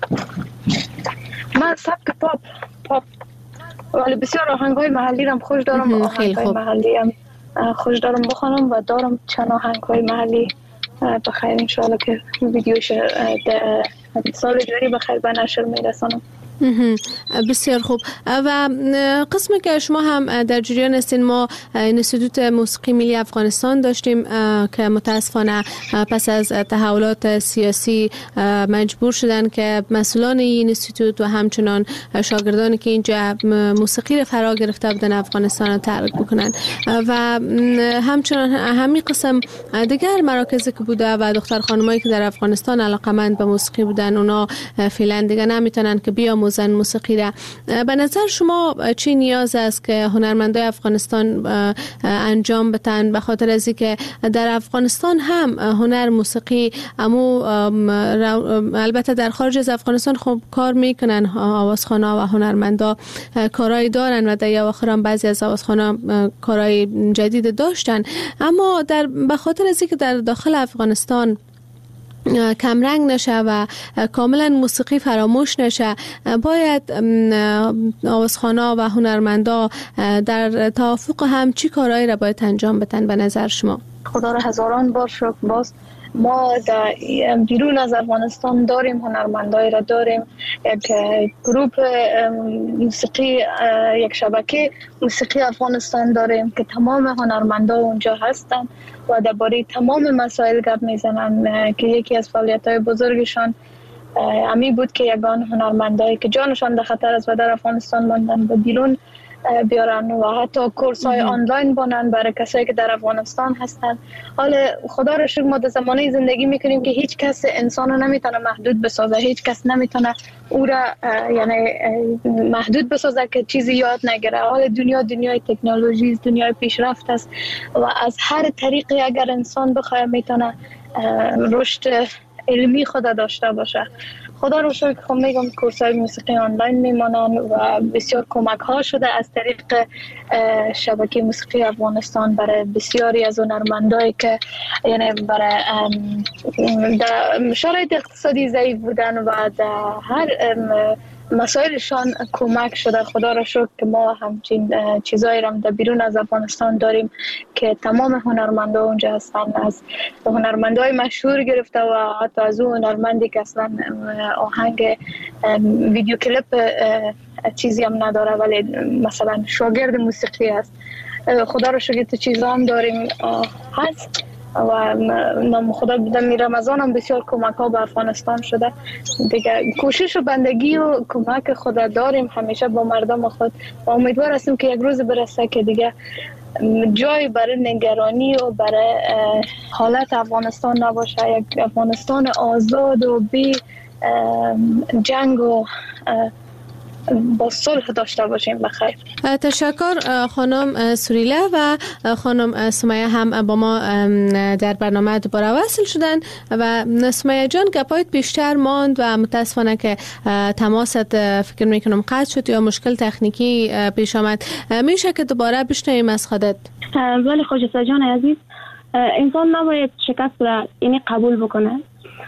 من سبک پاپ پاپ ولی بسیار آهنگ‌های محلی هم خوش دارم، آهنگ‌های محلی هم خوش دارم بخونم و دارم چند آهنگ‌های محلی بخیر انشالله که ویدیوش سال جاری بخیر به نشر میرسانم. بسیار خوب. و قسمی که شما هم در جریان هستین، ما انستیتوت موسیقی ملی افغانستان داشتیم که متاسفانه پس از تحولات سیاسی مجبور شدن که مسئولان این انستیتوت و همچنان شاگردانی که اینجا موسیقی را فرا گرفته بودن افغانستان را ترک بکنن و همچنان همین قسم دیگر مراکزی که بوده و دختر خانمایی که در افغانستان علاقمند به موسیقی بودن، اونا فعلا دیگه نمیتونن که بیاموزن موسیقی را. به نظر شما چی نیاز است که هنرمندای افغانستان انجام بدن، به خاطر از اینکه در افغانستان هم هنر موسیقی امو البته در خارج از افغانستان خب کار میکنن، آوازخوانا و هنرمندا کارایی دارن و در اواخر هم بعضی از آوازخوانا کارای جدید داشتن، اما در به خاطر از اینکه در داخل افغانستان کمرنگ نشه و کاملا موسیقی فراموش نشه، باید آوازخوانا و هنرمندا در توافق هم چی کارهایی را باید انجام بدن به نظر شما؟ خدا را هزاران بار شکر. باز ما در بیرون از افغانستان داریم هنرمندایی را داریم، یک گروپ موسیقی، یک شبکه موسیقی افغانستان داریم که تمام هنرمندا اونجا هستن و درباره تمام مسائل گپ میزنن که یکی از فعالیت‌های بزرگشان امی بود که یگان هنرمندایی که جانشان در خطر است و در افغانستان ماندن و بیرون بیارن و حتی کورس های آنلاین بانن برای کسایی که در افغانستان هستن. حالا خدا رو شکر ما در زمانه زندگی میکنیم که هیچ کس انسان رو نمیتونه محدود بسازه، هیچ کس نمیتونه او را یعنی محدود بسازه که چیزی یاد نگیره. حالا دنیا دنیای تکنولوژی است، دنیای پیشرفت است و از هر طریقی اگر انسان بخواد میتونه رشد علمی خود داشته باشه. خدا رو شکر خب میگم کورس‌های موسیقی آنلاین میمانن و بسیار کمک ها شده از طریق شبکه موسیقی افغانستان برای بسیاری از هنرمندایی که یعنی برای در شرایط اقتصادی ضعیف بودن و در هر مسائلشان کمک شده. خدا را شکر که ما همچین چیزایی را در بیرون از افغانستان داریم که تمام هنرمندا اونجا هستن، از هنرمندای مشهور گرفته و حتی از اون هنرمندی که اصلا آهنگ ویدیو کلیپ چیزی هم نداره ولی مثلا شاگرد موسیقی است. خدا را شکر تو چیزا هم داریم هست و نام خدا بودم می رمضان هم بسیار کمک ها به افغانستان شده دیگه. کوشش و بندگی و کمک خدا داریم همیشه با مردم خود و امیدوار هستیم که یک روز برسه که دیگه جای برای نگرانی و برای حالت افغانستان نباشه، یک افغانستان آزاد و بی جنگ و با صلح داشته باشیم. بخیر. تشکر خانم سوریلا و خانم سمیه هم با ما در برنامه دوباره وصل شدن و سمیه جان گپایت بیشتر ماند و متاسفانه که تماست فکر میکنم قطع شد یا مشکل تکنیکی پیش آمد. میشه که دوباره بشنویم از خودت؟ ولی خجسته جان عزیز، انسان نباید شکست را اینی قبول بکنه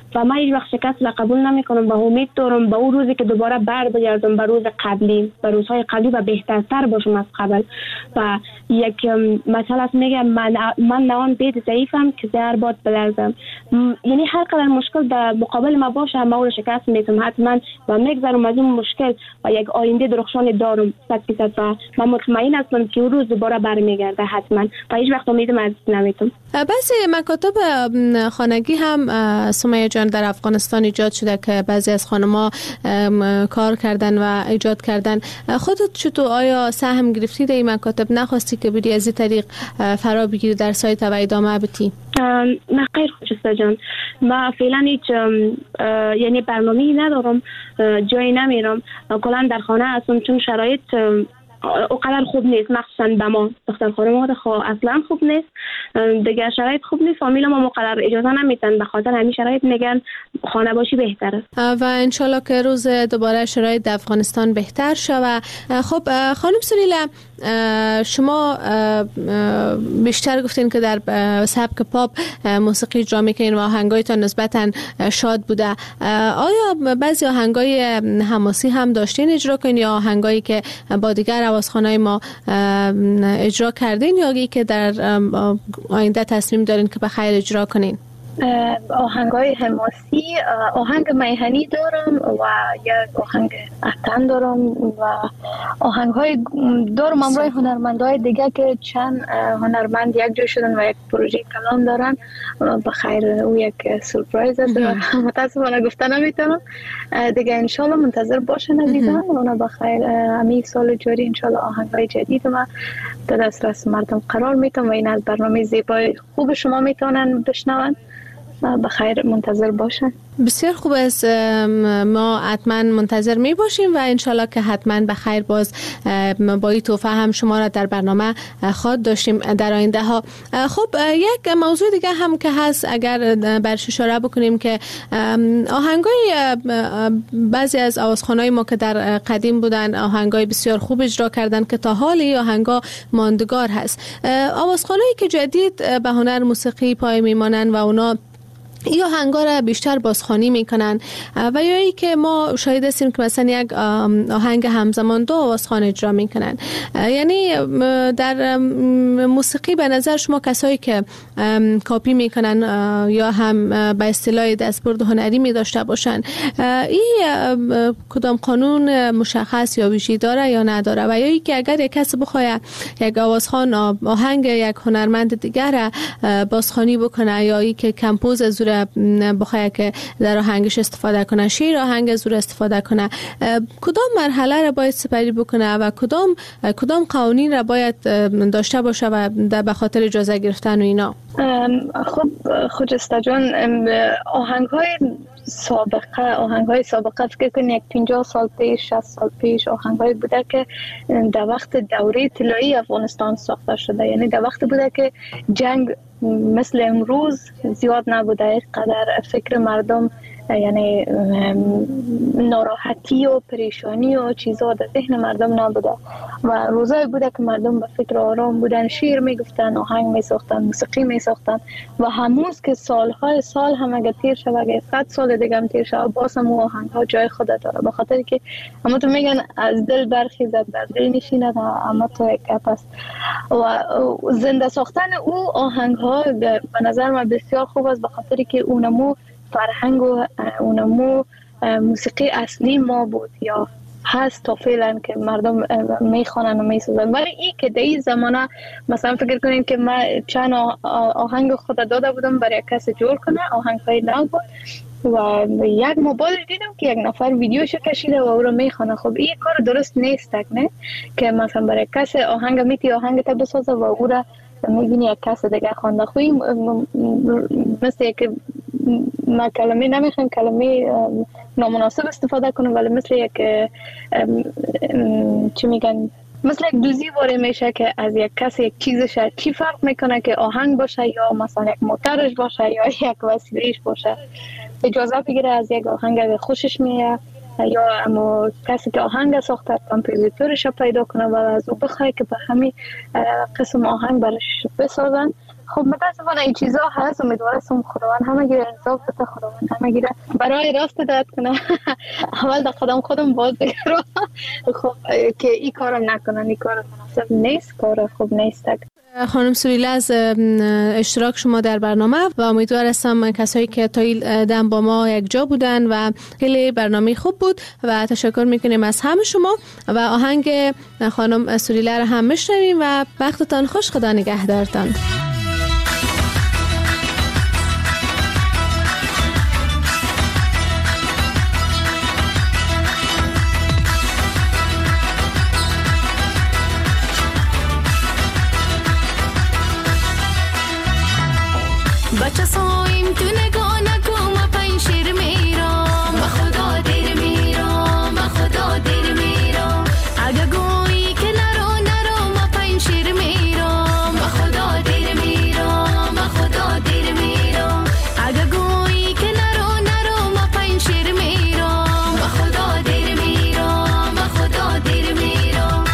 و من هیچ وقت شکست را قبول نمیکنم و امید دارم به اون روزی که دوباره بر بگردم به روز قبلی، به روزهای قبلی و بهترتر باشم از قبل. و یک مثال است میگه من من نوان بید ضعیفم که زهر باد بلرزم. یعنی هر قدر مشکل در مقابل ما باشه ما رو شکست میدم حتما و میگذرم از اون مشکل و یک آینده درخشان دارم صد درصد و من مطمئن هستم که اون روز دوباره برمیگرده حتما و هیچ وقت امیدم از نمیتم. بعضی مکاتب خانگی هم سمیه جان در افغانستان ایجاد شده که بعضی از خانم‌ها کار کردن و ایجاد کردن. خودت چطور آیا سهم گرفتی در این مکاتب؟ نخواستی که بری از این طریق فرا بگیری در سایت و ادامه بدی؟ نه خیر خوشسته جان، ما فعلا هیچ یعنی برنامه‌ای ندارم، جایی نمیرم، کلا در خانه هستم چون شرایط اونقدر خوب نیست، مخصوصا به ما دختر خانواده خواه اصلا خوب نیست دیگه، شرایط خوب نیست، فامیل ما مقدر اجازه نمیتن، به خاطر همین شرایط میگن خانه باشی بهتره و انشالله که روز دوباره شرایط در افغانستان بهتر شوه. خب خانم سلیله، شما بیشتر گفتین که در سبک پاپ موسیقی اجرا میکنین و آهنگایتان نسبتا شاد بوده. آیا بعضی آهنگای حماسی هم داشتین اجرا کنین یا آهنگایی که با دیگر آوازخوانای ما اجرا کردین یا ای که در آینده تصمیم دارین که به خیر اجرا کنین؟ آهنگای حماسی، آهنگ میهنی دارم و یک آهنگ اتن دارم و آهنگهای دارم امروی هنرمندهای دیگه که چند هنرمند یک جا شدن و یک پروژه کلام دارن. بخیر او یک سورپرایز است متاسفانه گفتن نمیتونم دیگه، انشالله منتظر باشن عزیزان. اونا بخیر همین سال جاری انشالله آهنگهای جدید ما در دسترس مردم قرار میتونم و این از برنامه زیبای خوب شما میتونن بشنون. بخیر منتظر باشن. بسیار خوب است، ما حتما منتظر می باشیم و انشالله که حتما به خیر باز با این توفه هم شما را در برنامه خواد داشتیم در آینده ها. خب یک موضوع دیگه هم که هست، اگر برش اشاره بکنیم که آهنگای بعضی از آوازخوانای ما که در قدیم بودن آهنگای بسیار خوب اجرا کردن که تا حال این آهنگا ماندگار هست. آوازخوانایی که جدید به هنر موسیقی پای میمانن و اونا یا آهنگا را بیشتر بازخوانی میکنن و یا ای که ما شاهد هستیم که مثلا یک آهنگ همزمان دو آوازخوان اجرا میکنن. یعنی در موسیقی به نظر شما کسایی که کاپی میکنن یا هم به اصطلاح دستبرد هنری می داشته باشن، این کدام قانون مشخص یا ویژه‌ای داره یا نداره؟ و یا ای که اگر یک کس بخواد یک آوازخوان آهنگ یک هنرمند دیگر بازخوانی بکنه یا ای که کمپوز از بخواد که در آهنگش استفاده کنه، شعر آهنگ زور استفاده کنه، کدام مرحله را باید سپری بکنه و کدام کدام قوانین را باید داشته باشه و به خاطر اجازه گرفتن و اینا؟ خب خجسته جان، آهنگ های سابقه آهنگ های سابقه فکر کنید یک پنجاه سال پیش شصت سال پیش آهنگ های بوده که در وقت دوره طلایی افغانستان ساخته شده، یعنی در وقت بوده که جنگ مثل امروز زیاد نبوده، اینقدر فکر مردم یعنی ناراحتی و پریشانی و چیزا در ذهن مردم نبوده و روزای بوده که مردم به فکر آرام بودن، شعر میگفتن، آهنگ میساختن، موسیقی میساختن و هنوز که سالهای سال هم اگه تیر شد، اگه صد سال دیگه هم تیر شد، باز هم آهنگ ها جای خود داره، به خاطر که اما تو میگن از دل برخیزد بر دل نشیند، اما تو یک گپ است و زنده ساختن او آهنگ ها به نظر من بسیار خوب است، به خاطر که اونمو فرهنگ و اونمو موسیقی اصلی ما بود یا هست تا فعلا که مردم میخوانن و میسازن. ولی این که در این زمانه مثلا فکر کنید که من چند آهنگ خود داده بودم برای کسی جور کنه، آهنگ های نو بود و یک موبایل دیدم که یک نفر ویدیوشو کشیده و او رو میخوانه. خب این کار درست نیست نه که مثلا برای کسی آهنگ میتی آهنگ تا بسازه و او را میبینی یک کس دیگه خوانده. خوی مثل یک ما کلمه نمیخوام کلمه نامناسب استفاده کنم، ولی مثل یک چی میگن مثل یک دوزی واره میشه که از یک کس یک چیزش چی فرق میکنه که آهنگ باشه یا مثلا یک موترش باشه یا یک وسیلهش باشه. اجازه بگیره از یک آهنگ اگه خوشش میاد یا اما کسی که آهنگ ساخته کامپوزیتورش پیدا کنه و از او بخواه که به همین قسم آهنگ برش بسازن خب متاسفانه این چیزا هست. امیدوارم خداوند همه گیره انصاف بده، خداوند همه گیره برای راست هدایت کنه. اول در قدم خودم باز بگیرم خب که این کارم نکنن، این کار مناسب نیست، کار خوب نیست. خانم سوریلا از اشتراک شما در برنامه و امیدوار هستم کسایی که تا دم با ما یک جا بودن و خیلی برنامه خوب بود و تشکر میکنیم از همه شما و آهنگ خانم سوریلا را هم میشنویم و وقتتان خوش، خدا نگهدارتان. بچه سایم تو نگاه نکن و پنج شیر میرم، به خدا دیر میرم، به خدا دیر میرم. اگه گویی که نرو نرو و پنج شیر میرم، به خدا دیر میرم، به خدا دیر میرم. اگه گویی که نرو نرو و پنج شیر میرم، به خدا دیر میرم، به خدا دیر میرم.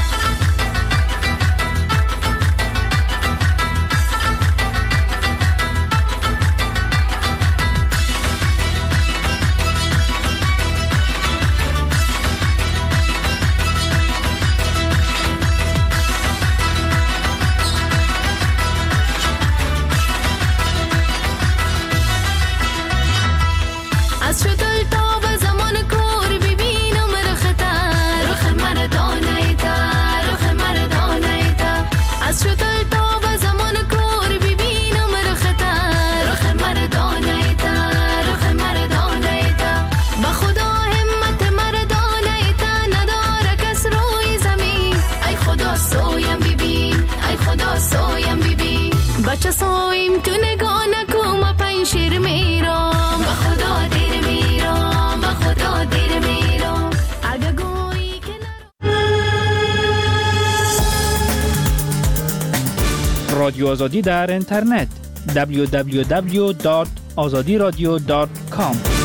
از شدل تا به زمان کور ببینم رختر، رخ مردانه تر، رخ مردانه تر. از شدل تا به زمان کور ببینم رختر، رخ مردانه تر، رخ مردانه تر. به خدا همت مردانه تر نداره کس روی زمین. ای خدا سویم ببین، ای خدا سویم ببین. بچه سویم تو نگاه نکن و پنج شیر میرم، به خدا دیر میرم، به خدا دیر میرم. اگه گویی که رادیو آزادی در اینترنت دبلیو دبلیو دبلیو دات آزادی رادیو دات کام